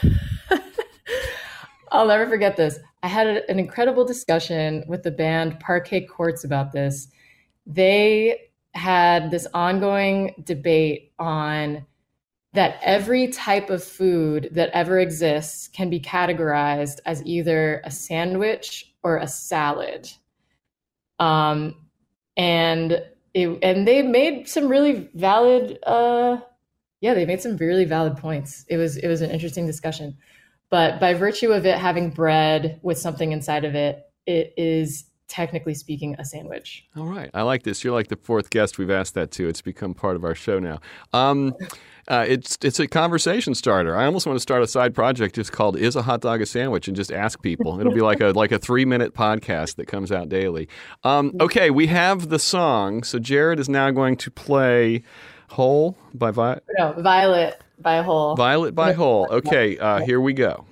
I'll never forget this. I had a, an incredible discussion with the band Parquet Courts about this. They had this ongoing debate on that every type of food that ever exists can be categorized as either a sandwich or a salad. Um, and it, and they made some really valid, uh, yeah, they made some really valid points. It was it was an interesting discussion. But by virtue of it having bread with something inside of it, it is technically speaking a sandwich. All right. I like this. You're like the fourth guest we've asked that to. It's become part of our show now. Um, uh, it's it's a conversation starter. I almost want to start a side project just called "Is a Hot Dog a Sandwich?" and just ask people. It'll be like a like a three minute podcast that comes out daily. Um, okay, we have the song. So Jared is now going to play "Hole" by Vi- no, Violet by Hole. Violet by Hole. Okay, uh, here we go.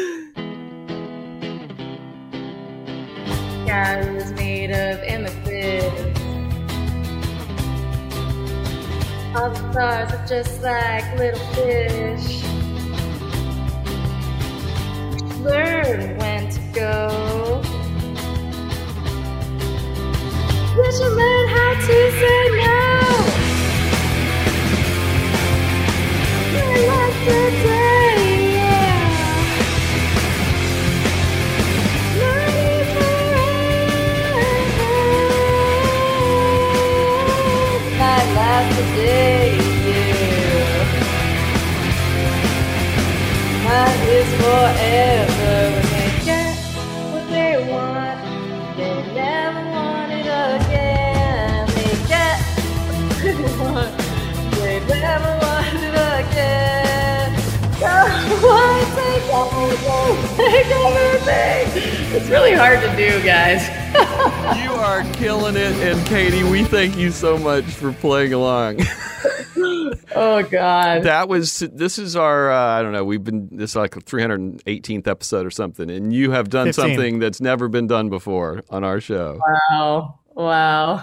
Sky was made of amethyst. All the stars are just like little fish. Learn when to go. We should learn how to say no. I like today, yeah. Learning forever. Might last a day, yeah. Mine is forever. Play cover thing. It's really hard to do, guys. You are killing it, and Katie, we thank you so much for playing along. Oh God. That was, this is our, uh, I don't know, we've been, this is like a three hundred eighteenth episode or something, and you have done fifteen. something that's never been done before on our show. Wow. Wow.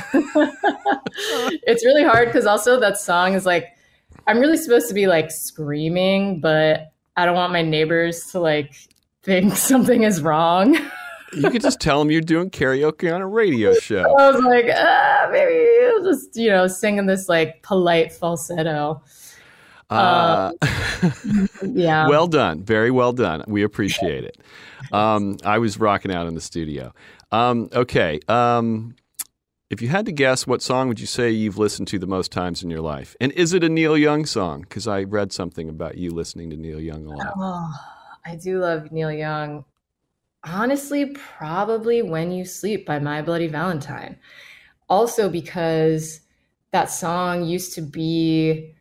It's really hard because also that song is like, I'm really supposed to be like screaming, but I don't want my neighbors to like think something is wrong. You could just tell them you're doing karaoke on a radio show. I was like, ah, maybe I'll just, you know, singing this like polite falsetto. Uh, Um, yeah. Well done. Very well done. We appreciate it. Um, I was rocking out in the studio. Um, okay. Um, if you had to guess, what song would you say you've listened to the most times in your life? And is it a Neil Young song? Because I read something about you listening to Neil Young a lot. Oh, I do love Neil Young. Honestly, probably When You Sleep by My Bloody Valentine. Also because that song used to be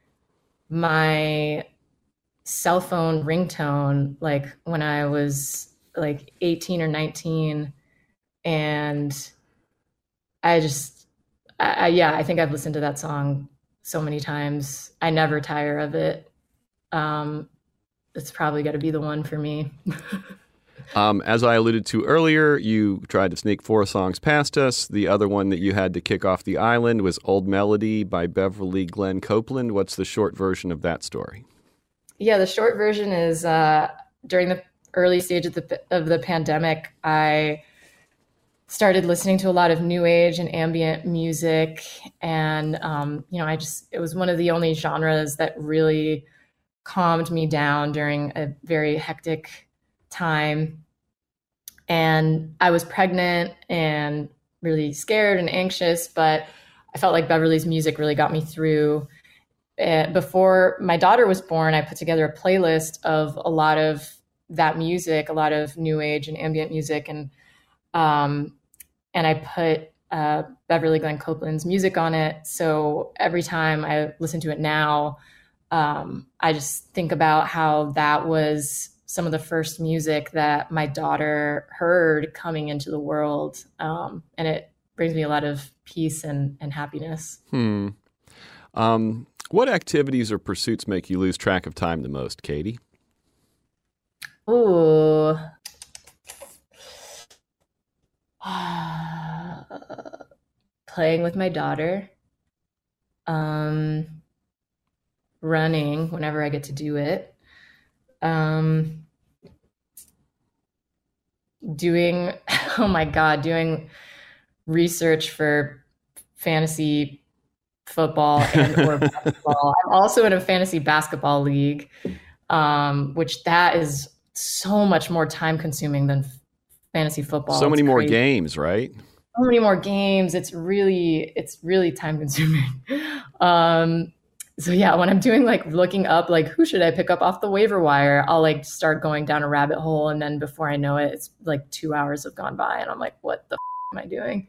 my cell phone ringtone, like when I was like eighteen or nineteen. And I just, I, I, yeah, I think I've listened to that song so many times. I never tire of it. Um, it's probably got to be the one for me. Um, as I alluded to earlier, you tried to sneak four songs past us. The other one that you had to kick off the island was Old Melody by Beverly Glenn Copeland. What's the short version of that story? Yeah, the short version is uh, during the early stage of the, of the pandemic, I started listening to a lot of new age and ambient music. And, um, you know, I just, it was one of the only genres that really calmed me down during a very hectic time. And I was pregnant and really scared and anxious, but I felt like Beverly's music really got me through. Uh, before my daughter was born, I put together a playlist of a lot of that music, a lot of new age and ambient music. And, um, and I put uh, Beverly Glenn Copeland's music on it. So every time I listen to it now, um, I just think about how that was some of the first music that my daughter heard coming into the world. Um, and it brings me a lot of peace and, and happiness. Hmm. Um, what activities or pursuits make you lose track of time the most, Katie? Ooh. Playing with my daughter. Um, running whenever I get to do it. Um, doing, oh my God, doing research for fantasy football and or basketball. I'm also in a fantasy basketball league, um, which that is so much more time consuming than f- fantasy football. So many It's more crazy. games, right? So many more games. It's really, it's really time consuming. Um, So yeah, when I'm doing like looking up, like who should I pick up off the waiver wire, I'll like start going down a rabbit hole. And then before I know it, it's like two hours have gone by and I'm like, what the f- am I doing?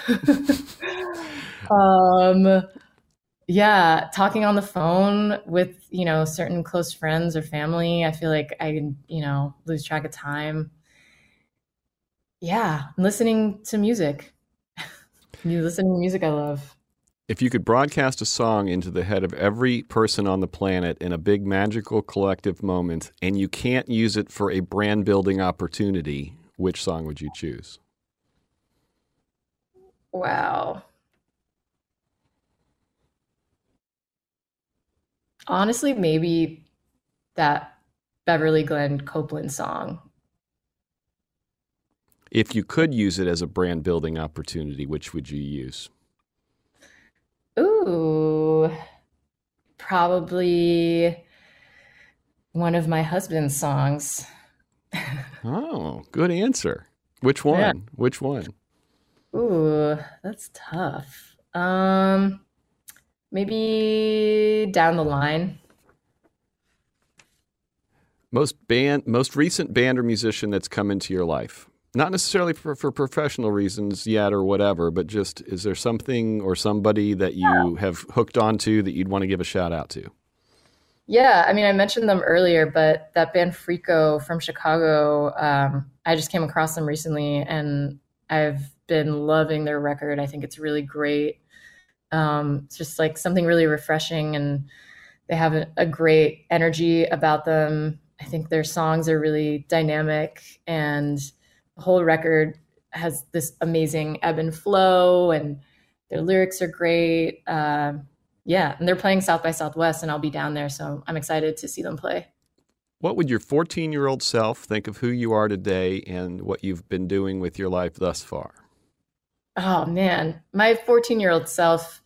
um, yeah, talking on the phone with, you know, certain close friends or family. I feel like I can, you know, lose track of time. Yeah, listening to music. You listening to music I love. If you could broadcast a song into the head of every person on the planet in a big magical collective moment, and you can't use it for a brand building opportunity, which song would you choose? Wow. Honestly, maybe that Beverly Glenn Copeland song. If you could use it as a brand building opportunity, which would you use? Ooh, probably one of my husband's songs. Oh, good answer. Which one? Yeah. Which one? Ooh, that's tough. Um, maybe Down the Line. Most band, most recent band or musician that's come into your life? Not necessarily for, for professional reasons yet or whatever, but just is there something or somebody that you have hooked onto that you'd want to give a shout out to? Yeah, I mean, I mentioned them earlier, but that band Frico from Chicago, um, I just came across them recently and I've been loving their record. I think it's really great. Um, it's just like something really refreshing and they have a, a great energy about them. I think their songs are really dynamic and the whole record has this amazing ebb and flow and their lyrics are great. Um, yeah, and they're playing South by Southwest and I'll be down there, so I'm excited to see them play. What would your fourteen-year-old self think of who you are today and what you've been doing with your life thus far? Oh man, my fourteen year old self,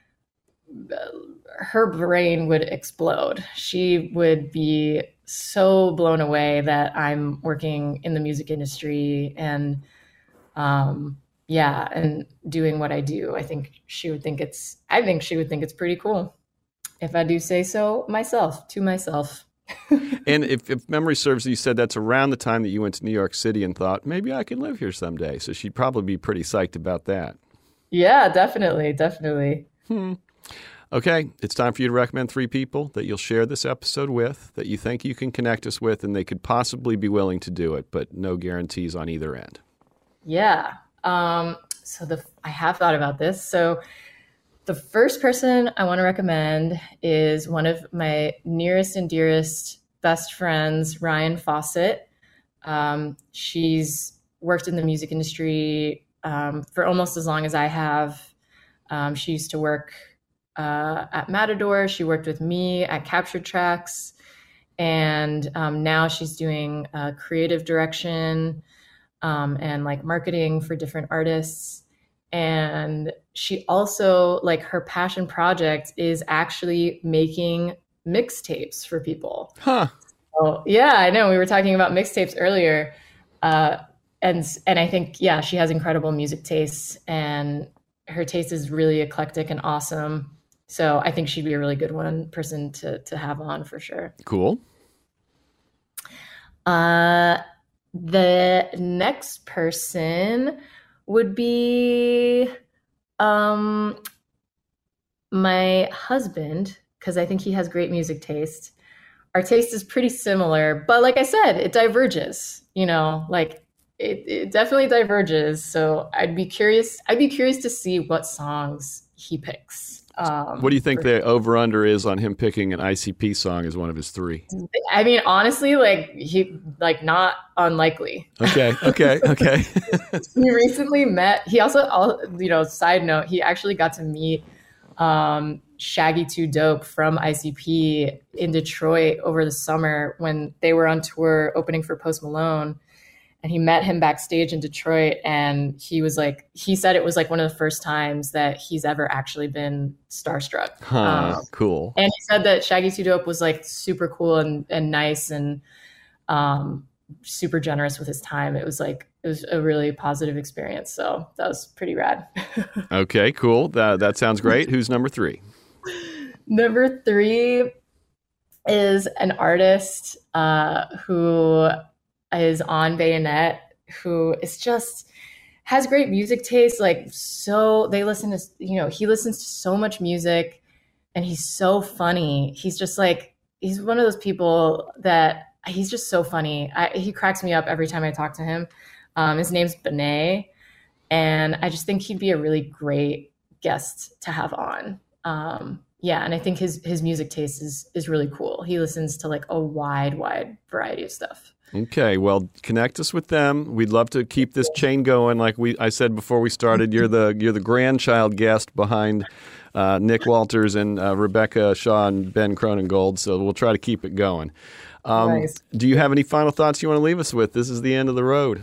her brain would explode. She would be so blown away that I'm working in the music industry and um yeah, and doing what I do. I think she would think it's I think she would think it's pretty cool if I do say so myself, to myself. And if, if memory serves, you said that's around the time that you went to New York City and thought, maybe I can live here someday. So she'd probably be pretty psyched about that. Yeah, definitely, definitely. Hmm. Okay, it's time for you to recommend three people that you'll share this episode with, that you think you can connect us with, and they could possibly be willing to do it, but no guarantees on either end. Yeah. Um, so the I have thought about this. So the first person I want to recommend is one of my nearest and dearest best friends, Ryan Fawcett. Um, she's worked in the music industry um, for almost as long as I have. Um, she used to work uh, at Matador. She worked with me at Captured Tracks. And um, now she's doing uh, creative direction um, and like marketing for different artists. And she also, like, her passion project is actually making mixtapes for people. Huh. So, yeah, I know. We were talking about mixtapes earlier. Uh, and and I think, yeah, she has incredible music tastes and her taste is really eclectic and awesome. So I think she'd be a really good one person to to have on for sure. Cool. Uh, the next person would be um, my husband, because I think he has great music taste. Our taste is pretty similar, but like I said, it diverges, you know, like it, it definitely diverges. So I'd be curious, I'd be curious to see what songs he picks. Um, What do you think for- the over-under is on him picking an I C P song as one of his three? I mean, honestly, like he, like not unlikely. Okay, okay, okay. He recently met, he also, al- you know, side note, he actually got to meet um, Shaggy two Dope from I C P in Detroit over the summer when they were on tour opening for Post Malone. And he met him backstage in Detroit. And he was like, he said it was like one of the first times that he's ever actually been starstruck. Huh, Um, cool. and he said that Shaggy two Dope was like super cool and, and nice and um, super generous with his time. It was like, it was a really positive experience. So that was pretty rad. Okay, cool. That, that sounds great. Who's number three? Number three is an artist uh, who is on Bayonet, who is just has great music taste. Like, so they listen to, you know, he listens to so much music and he's so funny. He's just like, he's one of those people that he's just so funny. I, he cracks me up every time I talk to him. Um, his name's Benet. And I just think he'd be a really great guest to have on. Um, yeah, and I think his his music taste is is really cool. He listens to like a wide, wide variety of stuff. Okay, well, connect us with them. We'd love to keep this chain going. Like we, I said before we started, you're the you're the grandchild guest behind uh, Nick Walters and uh, Rebecca Shaw and Ben Cronengold. So we'll try to keep it going. Um, Nice. Do you have any final thoughts you want to leave us with? This is the end of the road.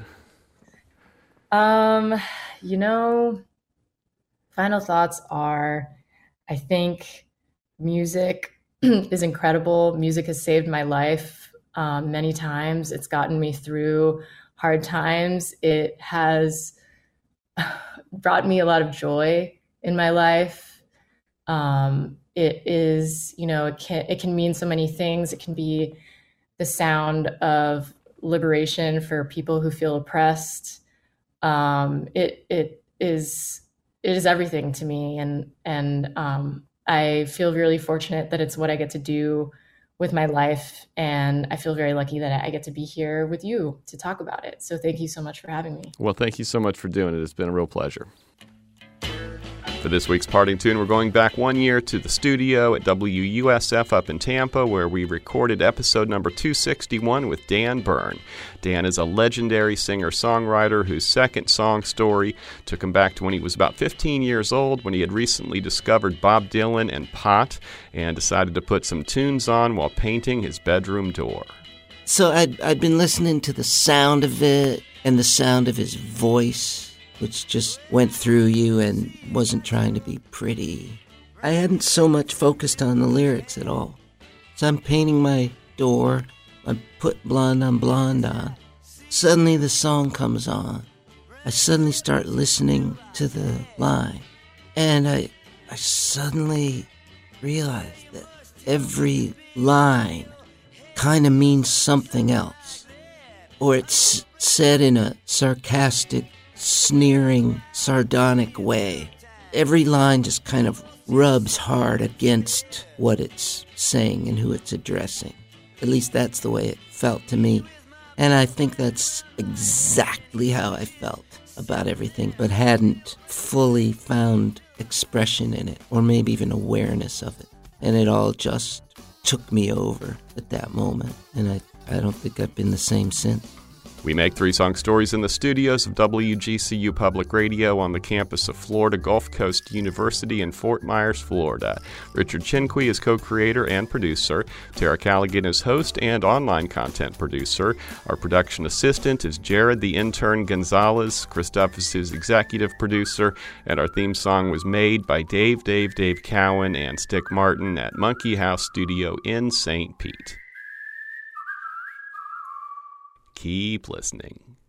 Um, you know, final thoughts are, I think music is incredible. Music has saved my life um, many times. It's gotten me through hard times. It has brought me a lot of joy in my life. Um, it is, you know, it can it can mean so many things. It can be the sound of liberation for people who feel oppressed. Um, it it is it is everything to me, and and um, I feel really fortunate that it's what I get to do with my life. And I feel very lucky that I get to be here with you to talk about it. So thank you so much for having me. Well, thank you so much for doing it. It's been a real pleasure. For this week's Parting Tune, we're going back one year to the studio at W U S F up in Tampa, where we recorded episode number two sixty-one with Dan Byrne. Dan is a legendary singer-songwriter whose second song story took him back to when he was about fifteen years old, when he had recently discovered Bob Dylan and pot, and decided to put some tunes on while painting his bedroom door. So I'd, I'd been listening to the sound of it and the sound of his voice, which just went through you and wasn't trying to be pretty. I hadn't so much focused on the lyrics at all. So I'm painting my door, I put Blonde on Blonde on. Suddenly the song comes on. I suddenly start listening to the line. And I, I suddenly realize that every line kind of means something else. Or it's said in a sarcastic, sneering, sardonic way. Every line just kind of rubs hard against what it's saying and who it's addressing. At least that's the way it felt to me. And I think that's exactly how I felt about everything, but hadn't fully found expression in it, or maybe even awareness of it. And it all just took me over at that moment. And I, I don't think I've been the same since. We make three-song stories in the studios of W G C U Public Radio on the campus of Florida Gulf Coast University in Fort Myers, Florida. Richard Chinqui is co-creator and producer. Tara Callaghan is host and online content producer. Our production assistant is Jared the Intern Gonzalez. Christophus is executive producer. And our theme song was made by Dave, Dave, Dave Cowan and Stick Martin at Monkey House Studio in Saint Pete. Keep listening.